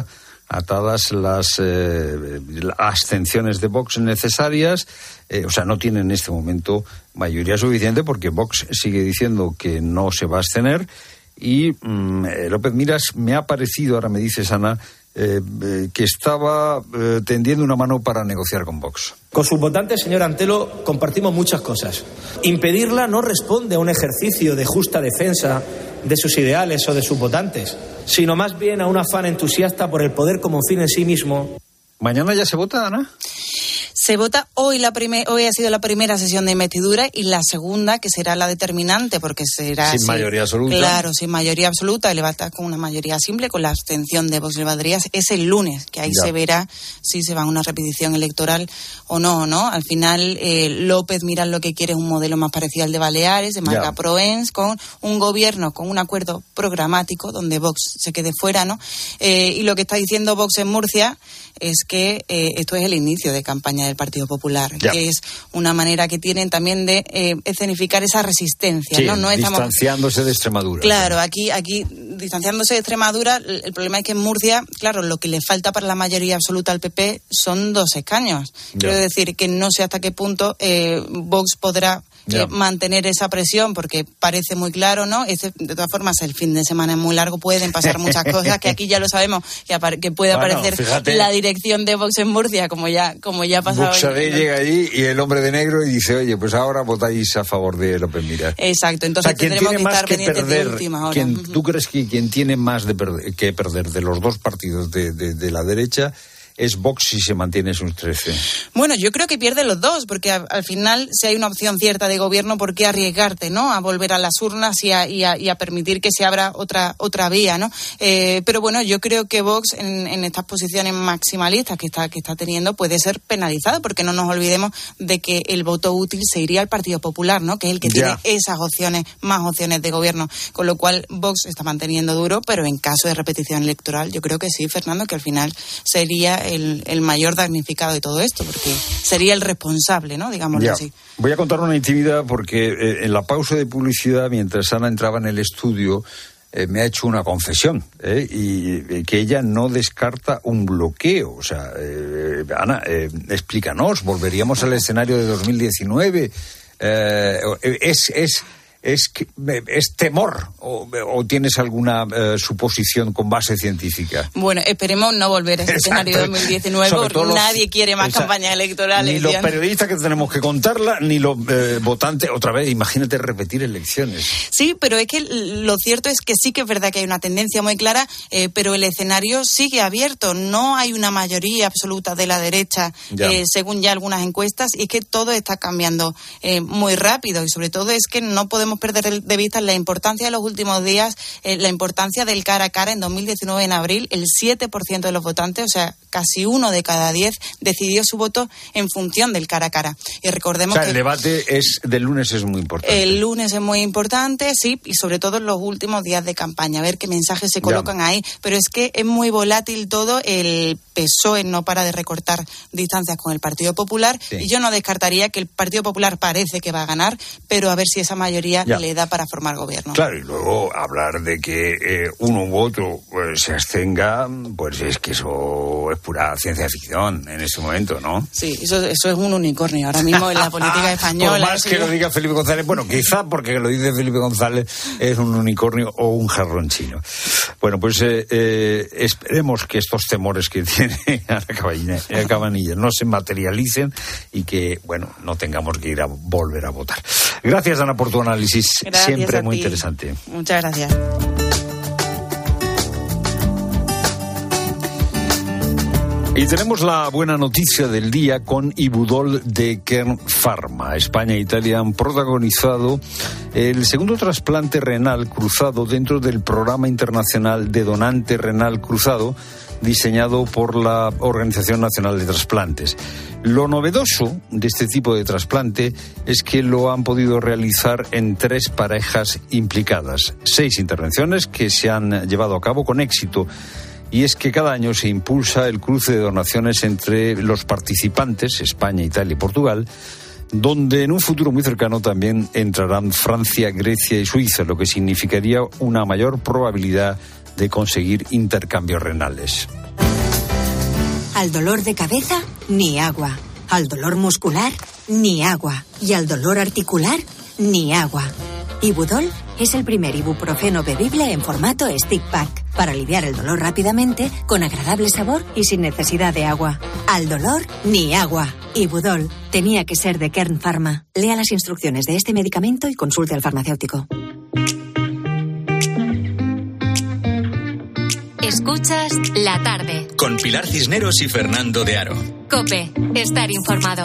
atadas las eh, abstenciones de Vox necesarias. Eh, o sea, no tiene en este momento mayoría suficiente porque Vox sigue diciendo que no se va a abstener. Y mmm, López Miras me ha parecido, ahora me dices, Ana, eh, eh, que estaba eh, tendiendo una mano para negociar con Vox. Con sus votantes, señor Antelo, compartimos muchas cosas. Impedirla no responde a un ejercicio de justa defensa de sus ideales o de sus votantes, sino más bien a un afán entusiasta por el poder como fin en sí mismo. ¿Mañana ya se vota, Ana? Se vota hoy, la primer, hoy ha sido la primera sesión de investidura y la segunda, que será la determinante, porque será... Sin sí, mayoría absoluta. Claro, sin mayoría absoluta, él va a estar con una mayoría simple, con la abstención de Vox y Badrías. Es el lunes, que ahí ya se verá si se va a una repetición electoral o no, ¿no? Al final, eh, López Miras lo que quiere es un modelo más parecido al de Baleares, de marca Proens, con un gobierno, con un acuerdo programático, donde Vox se quede fuera, ¿no? Eh, y lo que está diciendo Vox en Murcia es que eh, esto es el inicio de campaña del Partido Popular, ya. que es una manera que tienen también de eh, escenificar esa resistencia, sí, ¿no? No estamos distanciándose de Extremadura. Claro, aquí, aquí distanciándose de Extremadura, el, el problema es que en Murcia, claro, lo que le falta para la mayoría absoluta al P P son dos escaños. Ya. Quiero decir que no sé hasta qué punto eh, Vox podrá Eh, mantener esa presión, porque parece muy claro, ¿no? Este, de todas formas, el fin de semana es muy largo, pueden pasar muchas cosas, que aquí ya lo sabemos, que, apare- que puede bueno, aparecer fíjate, la dirección de Vox en Murcia, como ya, como ya ha pasado. Buxadé ¿no? llega allí y el hombre de negro y dice, oye, pues ahora votáis a favor de López Miras. Exacto, entonces o sea, tendremos que estar que pendientes perder, de última hora. Quien, ¿Tú crees que quien tiene más de perder, que perder de los dos partidos de, de, de la derecha es Vox si se mantiene sus trece? Bueno, yo creo que pierde los dos, porque a, al final, si hay una opción cierta de gobierno, ¿por qué arriesgarte, no? A volver a las urnas y a, y a, y a permitir que se abra otra otra vía, ¿no? Eh, pero bueno, yo creo que Vox, en, en estas posiciones maximalistas que está, que está teniendo, puede ser penalizado, porque no nos olvidemos de que el voto útil se iría al Partido Popular, ¿no? Que es el que ya. tiene esas opciones, más opciones de gobierno. Con lo cual, Vox está manteniendo duro, pero en caso de repetición electoral, yo creo que sí, Fernando, que al final sería El, el mayor damnificado de todo esto, porque sería el responsable, ¿no? Digámoslo ya. así. Voy a contar una intimidad porque eh, en la pausa de publicidad, mientras Ana entraba en el estudio, eh, me ha hecho una confesión, ¿eh? y eh, que ella no descarta un bloqueo. O sea, eh, Ana, eh, explícanos, ¿volveríamos al escenario de dos mil diecinueve? Eh, es... es ¿Es, es temor o, o tienes alguna uh, suposición con base científica? Bueno, esperemos no volver a ese escenario de dos mil diecinueve, porque los, nadie quiere más esa, campañas electorales. Ni los periodistas que tenemos que contarla, ni los eh, votantes. Otra vez, imagínate repetir elecciones. Sí, pero es que lo cierto es que sí que es verdad que hay una tendencia muy clara, eh, pero el escenario sigue abierto. No hay una mayoría absoluta de la derecha, ya. Eh, según ya algunas encuestas, y es que todo está cambiando eh, muy rápido, y sobre todo es que no podemos perder de vista la importancia de los últimos días, eh, la importancia del cara a cara. En dos mil diecinueve, en abril, el siete por ciento de los votantes, o sea, casi uno de cada diez, decidió su voto en función del cara a cara. Y recordemos o sea, que el debate es del lunes es muy importante. El lunes es muy importante, sí, y sobre todo en los últimos días de campaña, a ver qué mensajes se colocan ya. ahí. Pero es que es muy volátil todo. El P S O E no para de recortar distancias con el Partido Popular, sí. y yo no descartaría que el Partido Popular parece que va a ganar, pero a ver si esa mayoría ya. le da para formar gobierno. Claro, y luego hablar de que eh, uno u otro pues, se abstenga, pues es que eso es pura ciencia ficción en este momento, ¿no? Sí, eso, eso es un unicornio ahora mismo en la política española. Por más que lo diga Felipe González, bueno, quizá porque lo dice Felipe González es un unicornio o un jarrón chino. Bueno, pues eh, eh, esperemos que estos temores que tiene a la cabanilla, a la cabanilla no se materialicen y que, bueno, no tengamos que ir a volver a votar. Gracias, Ana, por tu análisis. Gracias, siempre muy ti. interesante. Muchas gracias. Y tenemos la buena noticia del día con Ibudol de Kern Pharma. España e Italia han protagonizado el segundo trasplante renal cruzado dentro del programa internacional de donante renal cruzado diseñado por la Organización Nacional de Trasplantes. Lo novedoso de este tipo de trasplante es que lo han podido realizar en tres parejas implicadas. Seis intervenciones que se han llevado a cabo con éxito. Y es que cada año se impulsa el cruce de donaciones entre los participantes, España, Italia y Portugal, donde en un futuro muy cercano también entrarán Francia, Grecia y Suiza, lo que significaría una mayor probabilidad de conseguir intercambios renales. Al dolor de cabeza, ni agua. Al dolor muscular, ni agua. Y al dolor articular, ni agua. Ibudol es el primer ibuprofeno bebible en formato stick pack para aliviar el dolor rápidamente, con agradable sabor y sin necesidad de agua. Al dolor, ni agua. Ibudol tenía que ser de Kern Pharma. Lea las instrucciones de este medicamento y consulte al farmacéutico. Escuchas La Tarde. Con Pilar Cisneros y Fernando de Aro. COPE. Estar informado.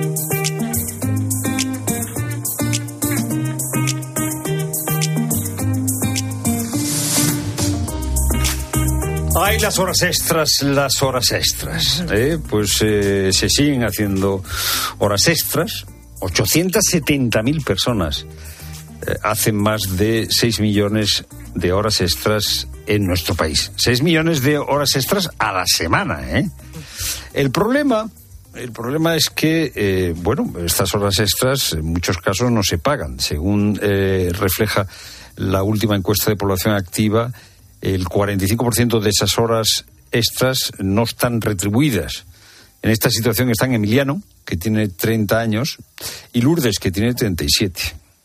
Hay las horas extras, las horas extras. ¿eh? Pues eh, se siguen haciendo horas extras. ochocientas setenta mil personas eh, hacen más de seis millones de horas extras en nuestro país. seis millones de horas extras a la semana. ¿eh? El problema... El problema es que, eh, bueno, estas horas extras en muchos casos no se pagan. Según eh, refleja la última encuesta de población activa, el cuarenta y cinco por ciento de esas horas extras no están retribuidas. En esta situación están Emiliano, que tiene treinta años, y Lourdes, que tiene treinta y siete.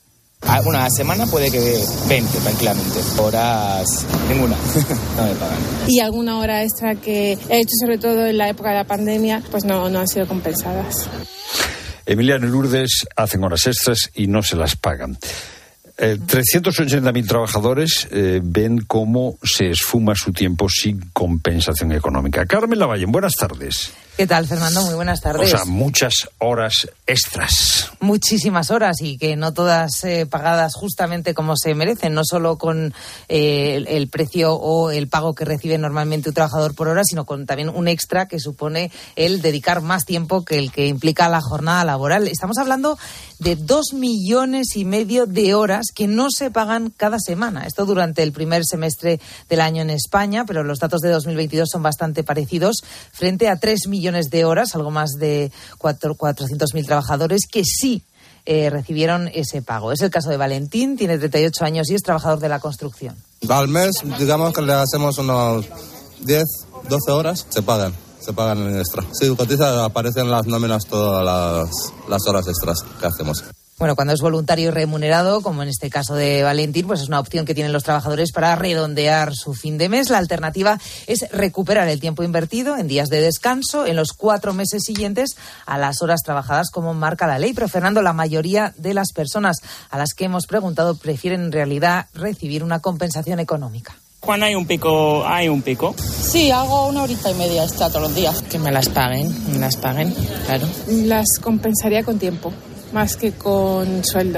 Una semana puede que veinte, tranquilamente. Horas, ninguna. No me pagan. Y alguna hora extra que he hecho, sobre todo en la época de la pandemia, pues no, no han sido compensadas. Emiliano y Lourdes hacen horas extras y no se las pagan. Eh, trescientos ochenta mil trabajadores eh, ven cómo se esfuma su tiempo sin compensación económica. Carmen Lavallén, buenas tardes. ¿Qué tal, Fernando? Muy buenas tardes. O sea, muchas horas extras. Muchísimas horas y que no todas eh, pagadas justamente como se merecen, no solo con eh, el, el precio o el pago que recibe normalmente un trabajador por hora, sino con también un extra que supone el dedicar más tiempo que el que implica la jornada laboral. Estamos hablando de dos millones y medio de horas que no se pagan cada semana. Esto durante el primer semestre del año en España, pero los datos de dos mil veintidós son bastante parecidos, frente a tres millones de horas, algo más de cuatrocientos mil trabajadores que sí eh, recibieron ese pago. Es el caso de Valentín, tiene treinta y ocho años y es trabajador de la construcción. Al mes, digamos que le hacemos unos diez, doce horas, se pagan. Se pagan en extra. Sí, cotiza, aparecen las nóminas todas las, las horas extras que hacemos. Bueno, cuando es voluntario y remunerado, como en este caso de Valentín, pues es una opción que tienen los trabajadores para redondear su fin de mes. La alternativa es recuperar el tiempo invertido en días de descanso en los cuatro meses siguientes a las horas trabajadas, como marca la ley. Pero, Fernando, la mayoría de las personas a las que hemos preguntado prefieren en realidad recibir una compensación económica. Cuando hay un pico, hay un pico. Sí, hago una horita y media extra todos los días. Que me las paguen, me las paguen, claro. Las compensaría con tiempo, más que con sueldo.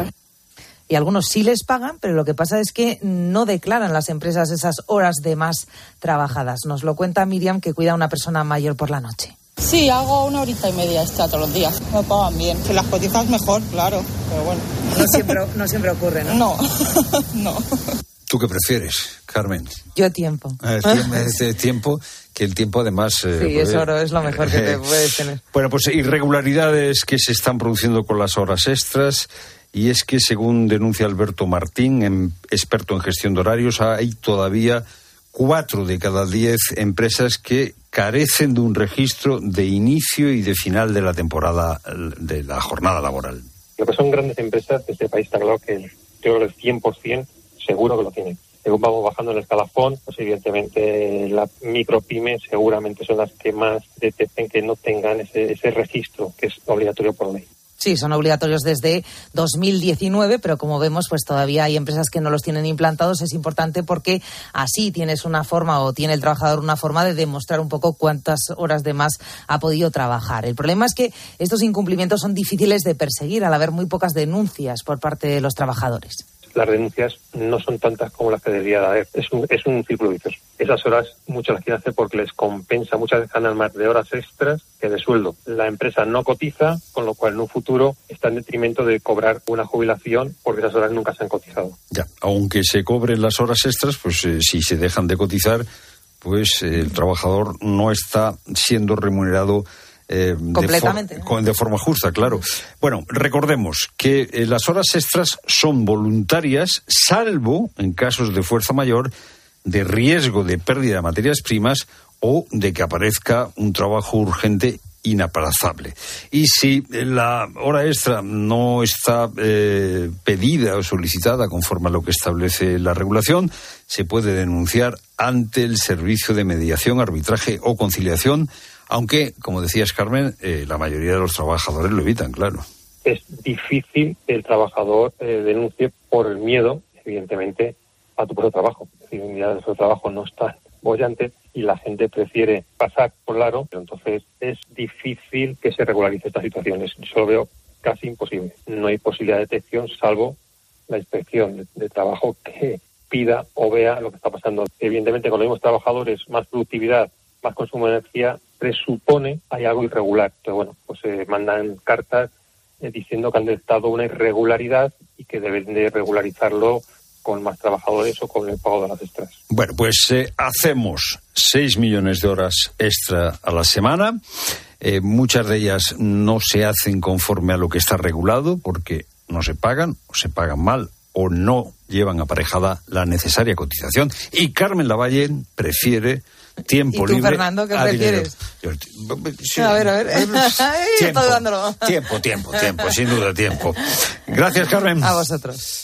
Y algunos sí les pagan, pero lo que pasa es que no declaran las empresas esas horas de más trabajadas. Nos lo cuenta Miriam, que cuida a una persona mayor por la noche. Sí, hago una horita y media extra todos los días. Me pagan bien. Si las cotizas mejor, claro, pero bueno. No siempre, no siempre ocurre, ¿no? No, no. ¿Tú qué prefieres, Carmen? Yo tiempo. El tiempo, el tiempo que el tiempo además... Eh, sí, es oro, es lo mejor que te puedes tener. Bueno, pues irregularidades que se están produciendo con las horas extras, y es que, según denuncia Alberto Martín, en, experto en gestión de horarios, hay todavía cuatro de cada diez empresas que carecen de un registro de inicio y de final de la temporada, de la jornada laboral. Lo que son grandes empresas de este país está claro que yo creo que el cien por ciento seguro que lo tienen. Según vamos bajando en el escalafón, pues evidentemente las micropymes seguramente son las que más detecten que no tengan ese, ese registro que es obligatorio por ley. Sí, son obligatorios desde dos mil diecinueve, pero como vemos, pues todavía hay empresas que no los tienen implantados. Es importante porque así tienes una forma, o tiene el trabajador una forma de demostrar un poco cuántas horas de más ha podido trabajar. El problema es que estos incumplimientos son difíciles de perseguir al haber muy pocas denuncias por parte de los trabajadores. Las denuncias no son tantas como las que debería de haber. Es un, es un círculo vicioso. Esas horas muchas las quieren hacer porque les compensa, muchas veces ganan más de horas extras que de sueldo. La empresa no cotiza, con lo cual en un futuro está en detrimento de cobrar una jubilación porque esas horas nunca se han cotizado. Ya, aunque se cobren las horas extras, pues eh, si se dejan de cotizar, pues eh, el trabajador no está siendo remunerado Eh, completamente de, for- de forma justa, claro. Bueno, recordemos que eh, las horas extras son voluntarias, salvo en casos de fuerza mayor, de riesgo de pérdida de materias primas o de que aparezca un trabajo urgente inaplazable. Y si la hora extra no está eh, pedida o solicitada conforme a lo que establece la regulación, se puede denunciar ante el Servicio de Mediación, Arbitraje o Conciliación, aunque, como decías, Carmen, eh, la mayoría de los trabajadores lo evitan, claro. Es difícil que el trabajador eh, denuncie por el miedo, evidentemente, a tu propio trabajo. Es decir, un día de su trabajo no está bollante y la gente prefiere pasar por largo, pero entonces es difícil que se regularice estas situaciones. Yo lo veo casi imposible. No hay posibilidad de detección salvo la inspección de, de trabajo que pida o vea lo que está pasando. Evidentemente, con los mismos trabajadores, más productividad, más consumo de energía, presupone hay algo irregular. Entonces, bueno, pues se eh, mandan cartas eh, diciendo que han detectado una irregularidad y que deben de regularizarlo con más trabajadores o con el pago de las extras. Bueno, pues eh, hacemos seis millones de horas extra a la semana. Eh, muchas de ellas no se hacen conforme a lo que está regulado porque no se pagan o se pagan mal o no llevan aparejada la necesaria cotización. Y Carmen Lavalle prefiere tiempo libre. ¿Y tú, libre Fernando, qué prefieres? Yo, sí, a ver, a ver. Tiempo, Estoy dándolo. tiempo, tiempo, tiempo, sin duda, tiempo. Gracias, Carmen. A vosotros.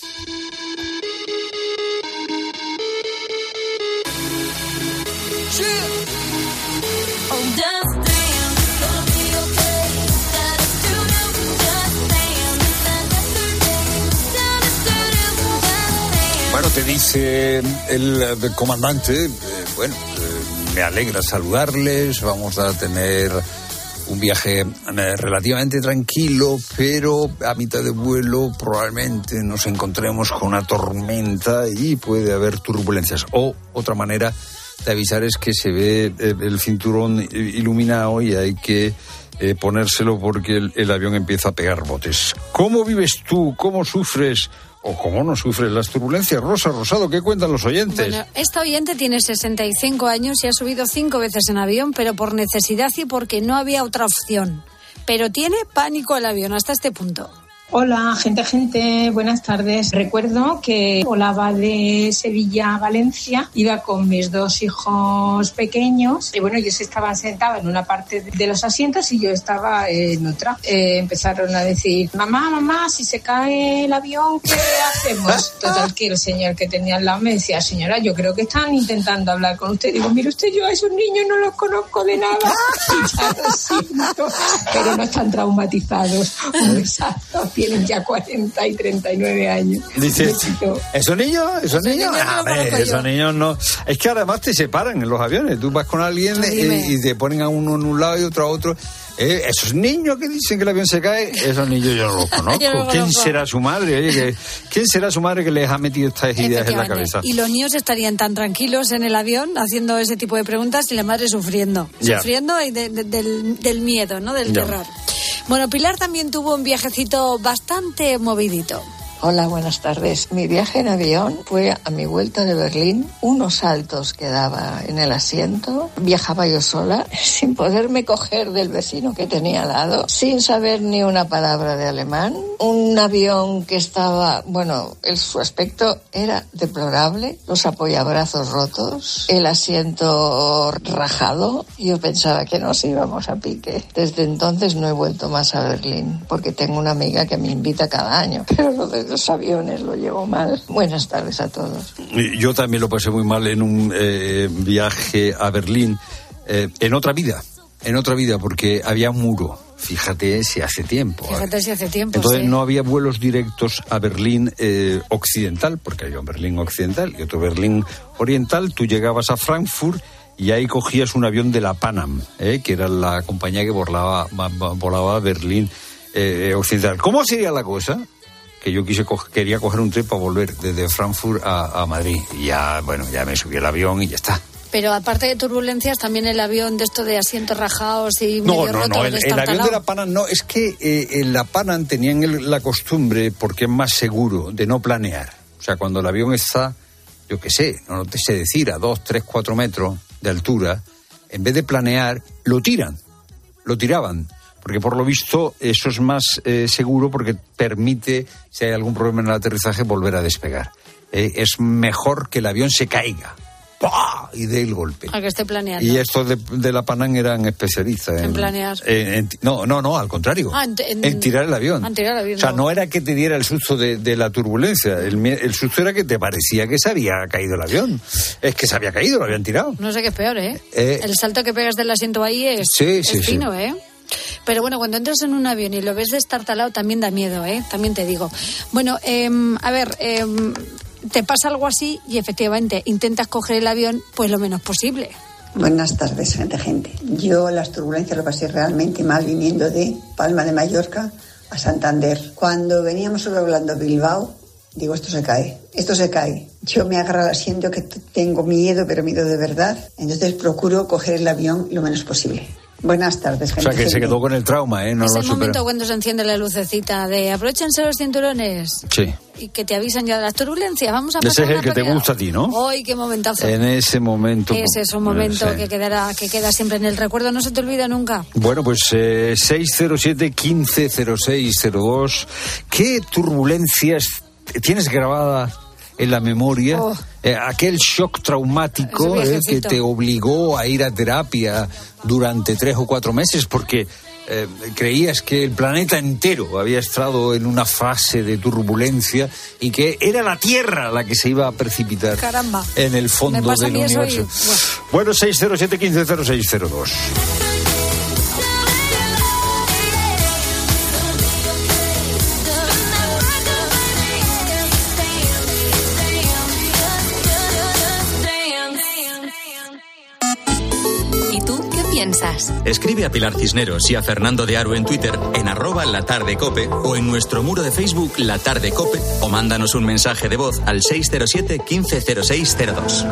Bueno, te dice el, el comandante, eh, bueno, eh, me alegra saludarles, vamos a tener un viaje eh, relativamente tranquilo, pero a mitad de vuelo probablemente nos encontremos con una tormenta y puede haber turbulencias. O otra manera de avisar es que se ve eh, el cinturón iluminado y hay que eh, ponérselo porque el, el avión empieza a pegar botes. ¿Cómo vives tú? ¿Cómo sufres? ¿O cómo no sufres las turbulencias? Rosa Rosado, ¿qué cuentan los oyentes? Bueno, esta oyente tiene sesenta y cinco años y ha subido cinco veces en avión, pero por necesidad y porque no había otra opción. Pero tiene pánico al avión hasta este punto. Hola, gente, gente, buenas tardes. Recuerdo que volaba de Sevilla a Valencia, iba con mis dos hijos pequeños y bueno, ellos estaban sentados en una parte de los asientos y yo estaba en otra. Eh, empezaron a decir, mamá, mamá, si se cae el avión, ¿qué hacemos? Total, que el señor que tenía al lado me decía, señora, yo creo que están intentando hablar con usted. Digo, mire usted, yo a esos niños no los conozco de nada. Y ya lo siento, pero no están traumatizados. Un besazo. Tienen ya cuarenta y treinta y nueve años. Dices, ¿esos niños? ¿Esos niños? Ah, hombre, esos niños no. Es que además te separan en los aviones. Tú vas con alguien no, y, y te ponen a uno en un lado y otro a otro. Eh, esos niños que dicen que el avión se cae, esos niños yo no los conozco. Yo no ¿Quién conozco. será su madre? Oye, que, ¿quién será su madre que les ha metido estas ideas en la cabeza? Y los niños estarían tan tranquilos en el avión haciendo ese tipo de preguntas y la madre sufriendo. Ya. Sufriendo y de, de, del, del miedo, ¿no? Del ya. terror. Bueno, Pilar también tuvo un viajecito bastante movidito. Hola, buenas tardes. Mi viaje en avión fue a mi vuelta de Berlín, unos saltos que daba en el asiento. Viajaba yo sola, sin poderme coger del vecino que tenía al lado, sin saber ni una palabra de alemán. Un avión que estaba, bueno, el, su aspecto era deplorable, los apoyabrazos rotos, el asiento rajado. Yo pensaba que nos íbamos a pique. Desde entonces no he vuelto más a Berlín, porque tengo una amiga que me invita cada año, pero lo de los aviones lo llevo mal. Buenas tardes a todos. Yo también lo pasé muy mal en un eh, viaje a Berlín, eh, en otra vida, en otra vida, porque había un muro. Fíjate si hace tiempo. Fíjate si hace tiempo. Entonces sí. no había vuelos directos a Berlín eh, occidental, porque había un Berlín occidental y otro Berlín oriental. Tú llegabas a Frankfurt y ahí cogías un avión de la Panam, eh, que era la compañía que volaba, volaba a Berlín eh, occidental. ¿Cómo sería la cosa? Que yo quise co- quería coger un tren para volver desde Frankfurt a, a Madrid. Y ya, bueno, ya me subí al avión y ya está. Pero aparte de turbulencias, también el avión de esto de asientos rajados y no, medio no, roto. No, el, el avión de la Panam no, es que eh, en la Panam tenían el, la costumbre, porque es más seguro, de no planear. O sea, cuando el avión está, yo qué sé, no te sé decir, a dos, tres, cuatro metros de altura, en vez de planear, lo tiran, lo tiraban. Porque por lo visto eso es más eh, seguro porque permite, si hay algún problema en el aterrizaje, volver a despegar. Eh, es mejor que el avión se caiga, ¡pah! Y dé el golpe. A que esté planeando. Y estos de, de la Panam eran especialistas. En, en planear. En, en, no, no, no, al contrario. Ah, en, en, en tirar el avión. En tirar el avión. O sea, no. no era que te diera el susto de, de la turbulencia. El, el susto era que te parecía que se había caído el avión. Es que se había caído, lo habían tirado. No sé qué es peor, ¿eh? eh el salto que pegas del asiento ahí es, sí, sí, es fino, sí. ¿eh? Pero bueno, cuando entras en un avión y lo ves destartalado también da miedo, ¿eh? También te digo. Bueno, eh, a ver, eh, te pasa algo así y efectivamente intentas coger el avión pues lo menos posible. Buenas tardes, gente, gente. Yo las turbulencias lo pasé realmente mal viniendo de Palma de Mallorca a Santander. Cuando veníamos sobrevolando Bilbao, digo, esto se cae, esto se cae. Yo me agarro al asiento que tengo miedo, pero miedo de verdad. Entonces procuro coger el avión lo menos posible. Buenas tardes, gente. O sea, que se quedó con el trauma, ¿eh? No es lo el momento superó. cuando se enciende la lucecita de aprovechense los cinturones. Sí. Y que te avisan ya de las turbulencias. Vamos a pasar Ese es el una que te pelea. gusta a ti, ¿no? ¡Ay, qué momentazo! En ese momento. Ese es un momento sí. que quedará, que queda siempre en el recuerdo, no se te olvida nunca. Bueno, pues eh, seis cero siete, uno cinco cero seis cero dos. ¿Qué turbulencias tienes grabada en la memoria? Oh. Eh, aquel shock traumático eh, que te obligó a ir a terapia durante tres o cuatro meses porque eh, creías que el planeta entero había estado en una fase de turbulencia y que era la Tierra la que se iba a precipitar. Caramba. En el fondo Me pasa del a mí eso universo. y, bueno. Bueno, seis cero siete, uno cinco cero seis cero dos. Piensas. Escribe a Pilar Cisneros y a Fernando de Aro en Twitter, en arroba La Tarde Cope, o en nuestro muro de Facebook La Tarde Cope, o mándanos un mensaje de voz al seis cero siete, uno cinco cero seis cero dos.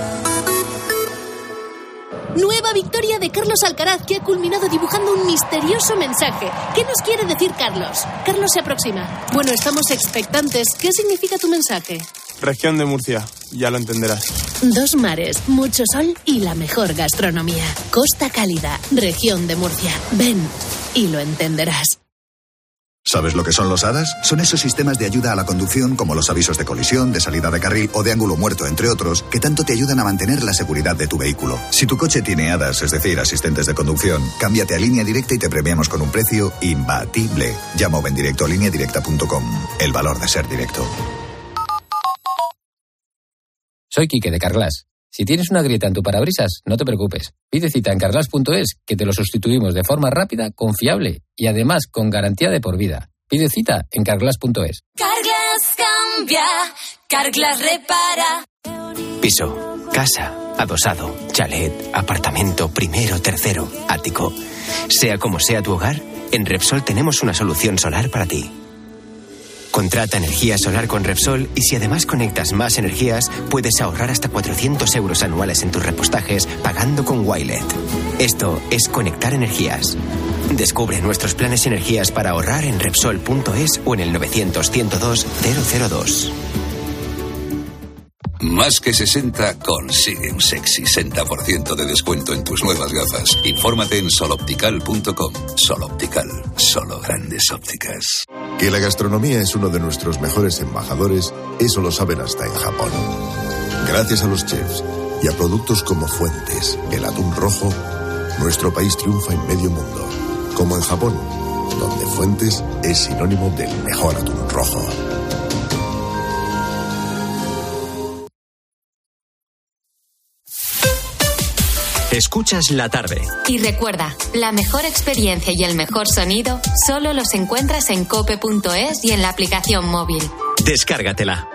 Nueva victoria de Carlos Alcaraz, que ha culminado dibujando un misterioso mensaje. ¿Qué nos quiere decir Carlos? Carlos se aproxima. Bueno, estamos expectantes. ¿Qué significa tu mensaje? Región de Murcia, ya lo entenderás. Dos mares, mucho sol y la mejor gastronomía. Costa Cálida, región de Murcia. Ven y lo entenderás. ¿Sabes lo que son los A D A S? Son esos sistemas de ayuda a la conducción como los avisos de colisión, de salida de carril o de ángulo muerto, entre otros, que tanto te ayudan a mantener la seguridad de tu vehículo. Si tu coche tiene A D A S, es decir, asistentes de conducción, cámbiate a Línea Directa y te premiamos con un precio imbatible. Llama o ven directo a línea directa punto com. El valor de ser directo. Soy Quique de Carglass. Si tienes una grieta en tu parabrisas, no te preocupes. Pide cita en carglass punto es, que te lo sustituimos de forma rápida, confiable y además con garantía de por vida. Pide cita en carglass punto es. Carglass cambia, Carglass repara. Piso, casa, adosado, chalet, apartamento, primero, tercero, ático. Sea como sea tu hogar, en Repsol tenemos una solución solar para ti. Contrata energía solar con Repsol y si además conectas más energías, puedes ahorrar hasta cuatrocientos euros anuales en tus repostajes pagando con Wilet. Esto es conectar energías. Descubre nuestros planes y energías para ahorrar en Repsol punto es o en el novecientos, ciento dos, cero cero dos. Más que sesenta consigue un sexy sesenta por ciento de descuento en tus nuevas gafas. Infórmate en sol optical punto com. Sol Optical, solo grandes ópticas. Que la gastronomía es uno de nuestros mejores embajadores, eso lo saben hasta en Japón. Gracias a los chefs y a productos como Fuentes, el atún rojo, nuestro país triunfa en medio mundo. Como en Japón, donde Fuentes es sinónimo del mejor atún rojo. Escuchas La Tarde. Y recuerda, la mejor experiencia y el mejor sonido solo los encuentras en cope punto es y en la aplicación móvil. Descárgatela.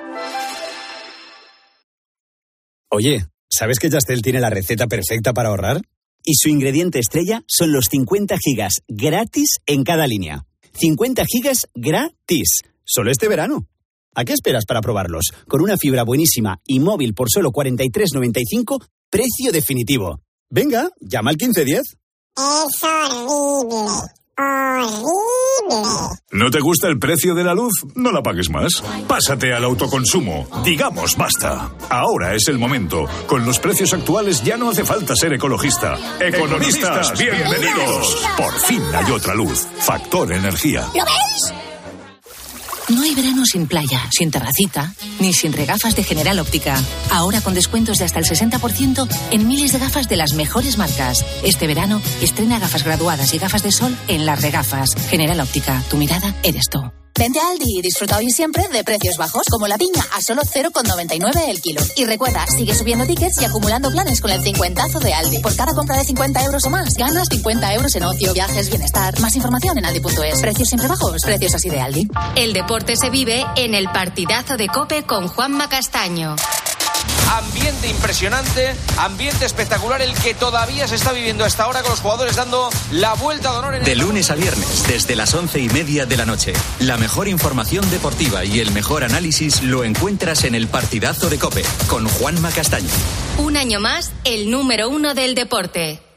Oye, ¿sabes que Yastel tiene la receta perfecta para ahorrar? Y su ingrediente estrella son los cincuenta gigas gratis en cada línea. cincuenta gigas gratis. Solo este verano. ¿A qué esperas para probarlos? Con una fibra buenísima y móvil por solo cuarenta y tres noventa y cinco, precio definitivo. Venga, llama al quince diez. Es horrible, horrible. ¿No te gusta el precio de la luz? No la pagues más. Pásate al autoconsumo. Digamos basta. Ahora es el momento. Con los precios actuales ya no hace falta ser ecologista. Economistas, bienvenidos. Por fin hay otra luz. Factor Energía. ¿Lo ves? No hay verano sin playa, sin terracita, ni sin regafas de General Óptica. Ahora con descuentos de hasta el sesenta por ciento en miles de gafas de las mejores marcas. Este verano estrena gafas graduadas y gafas de sol en Las Regafas. General Óptica, tu mirada eres tú. Vente a Aldi y disfruta hoy y siempre de precios bajos, como la piña a solo cero coma noventa y nueve el kilo. Y recuerda, sigue subiendo tickets y acumulando planes con el cincuentazo de Aldi. Por cada compra de cincuenta euros o más, ganas cincuenta euros en ocio, viajes, bienestar. Más información en aldi punto es. Precios siempre bajos, precios así de Aldi. El deporte se vive en el partidazo de COPE con Juanma Castaño. Ambiente impresionante, ambiente espectacular el que todavía se está viviendo hasta ahora con los jugadores dando la vuelta de honor en el... De lunes a viernes, desde las once y media de la noche. La mejor información deportiva y el mejor análisis lo encuentras en el partidazo de COPE con Juanma Castaño. Un año más, el número uno del deporte.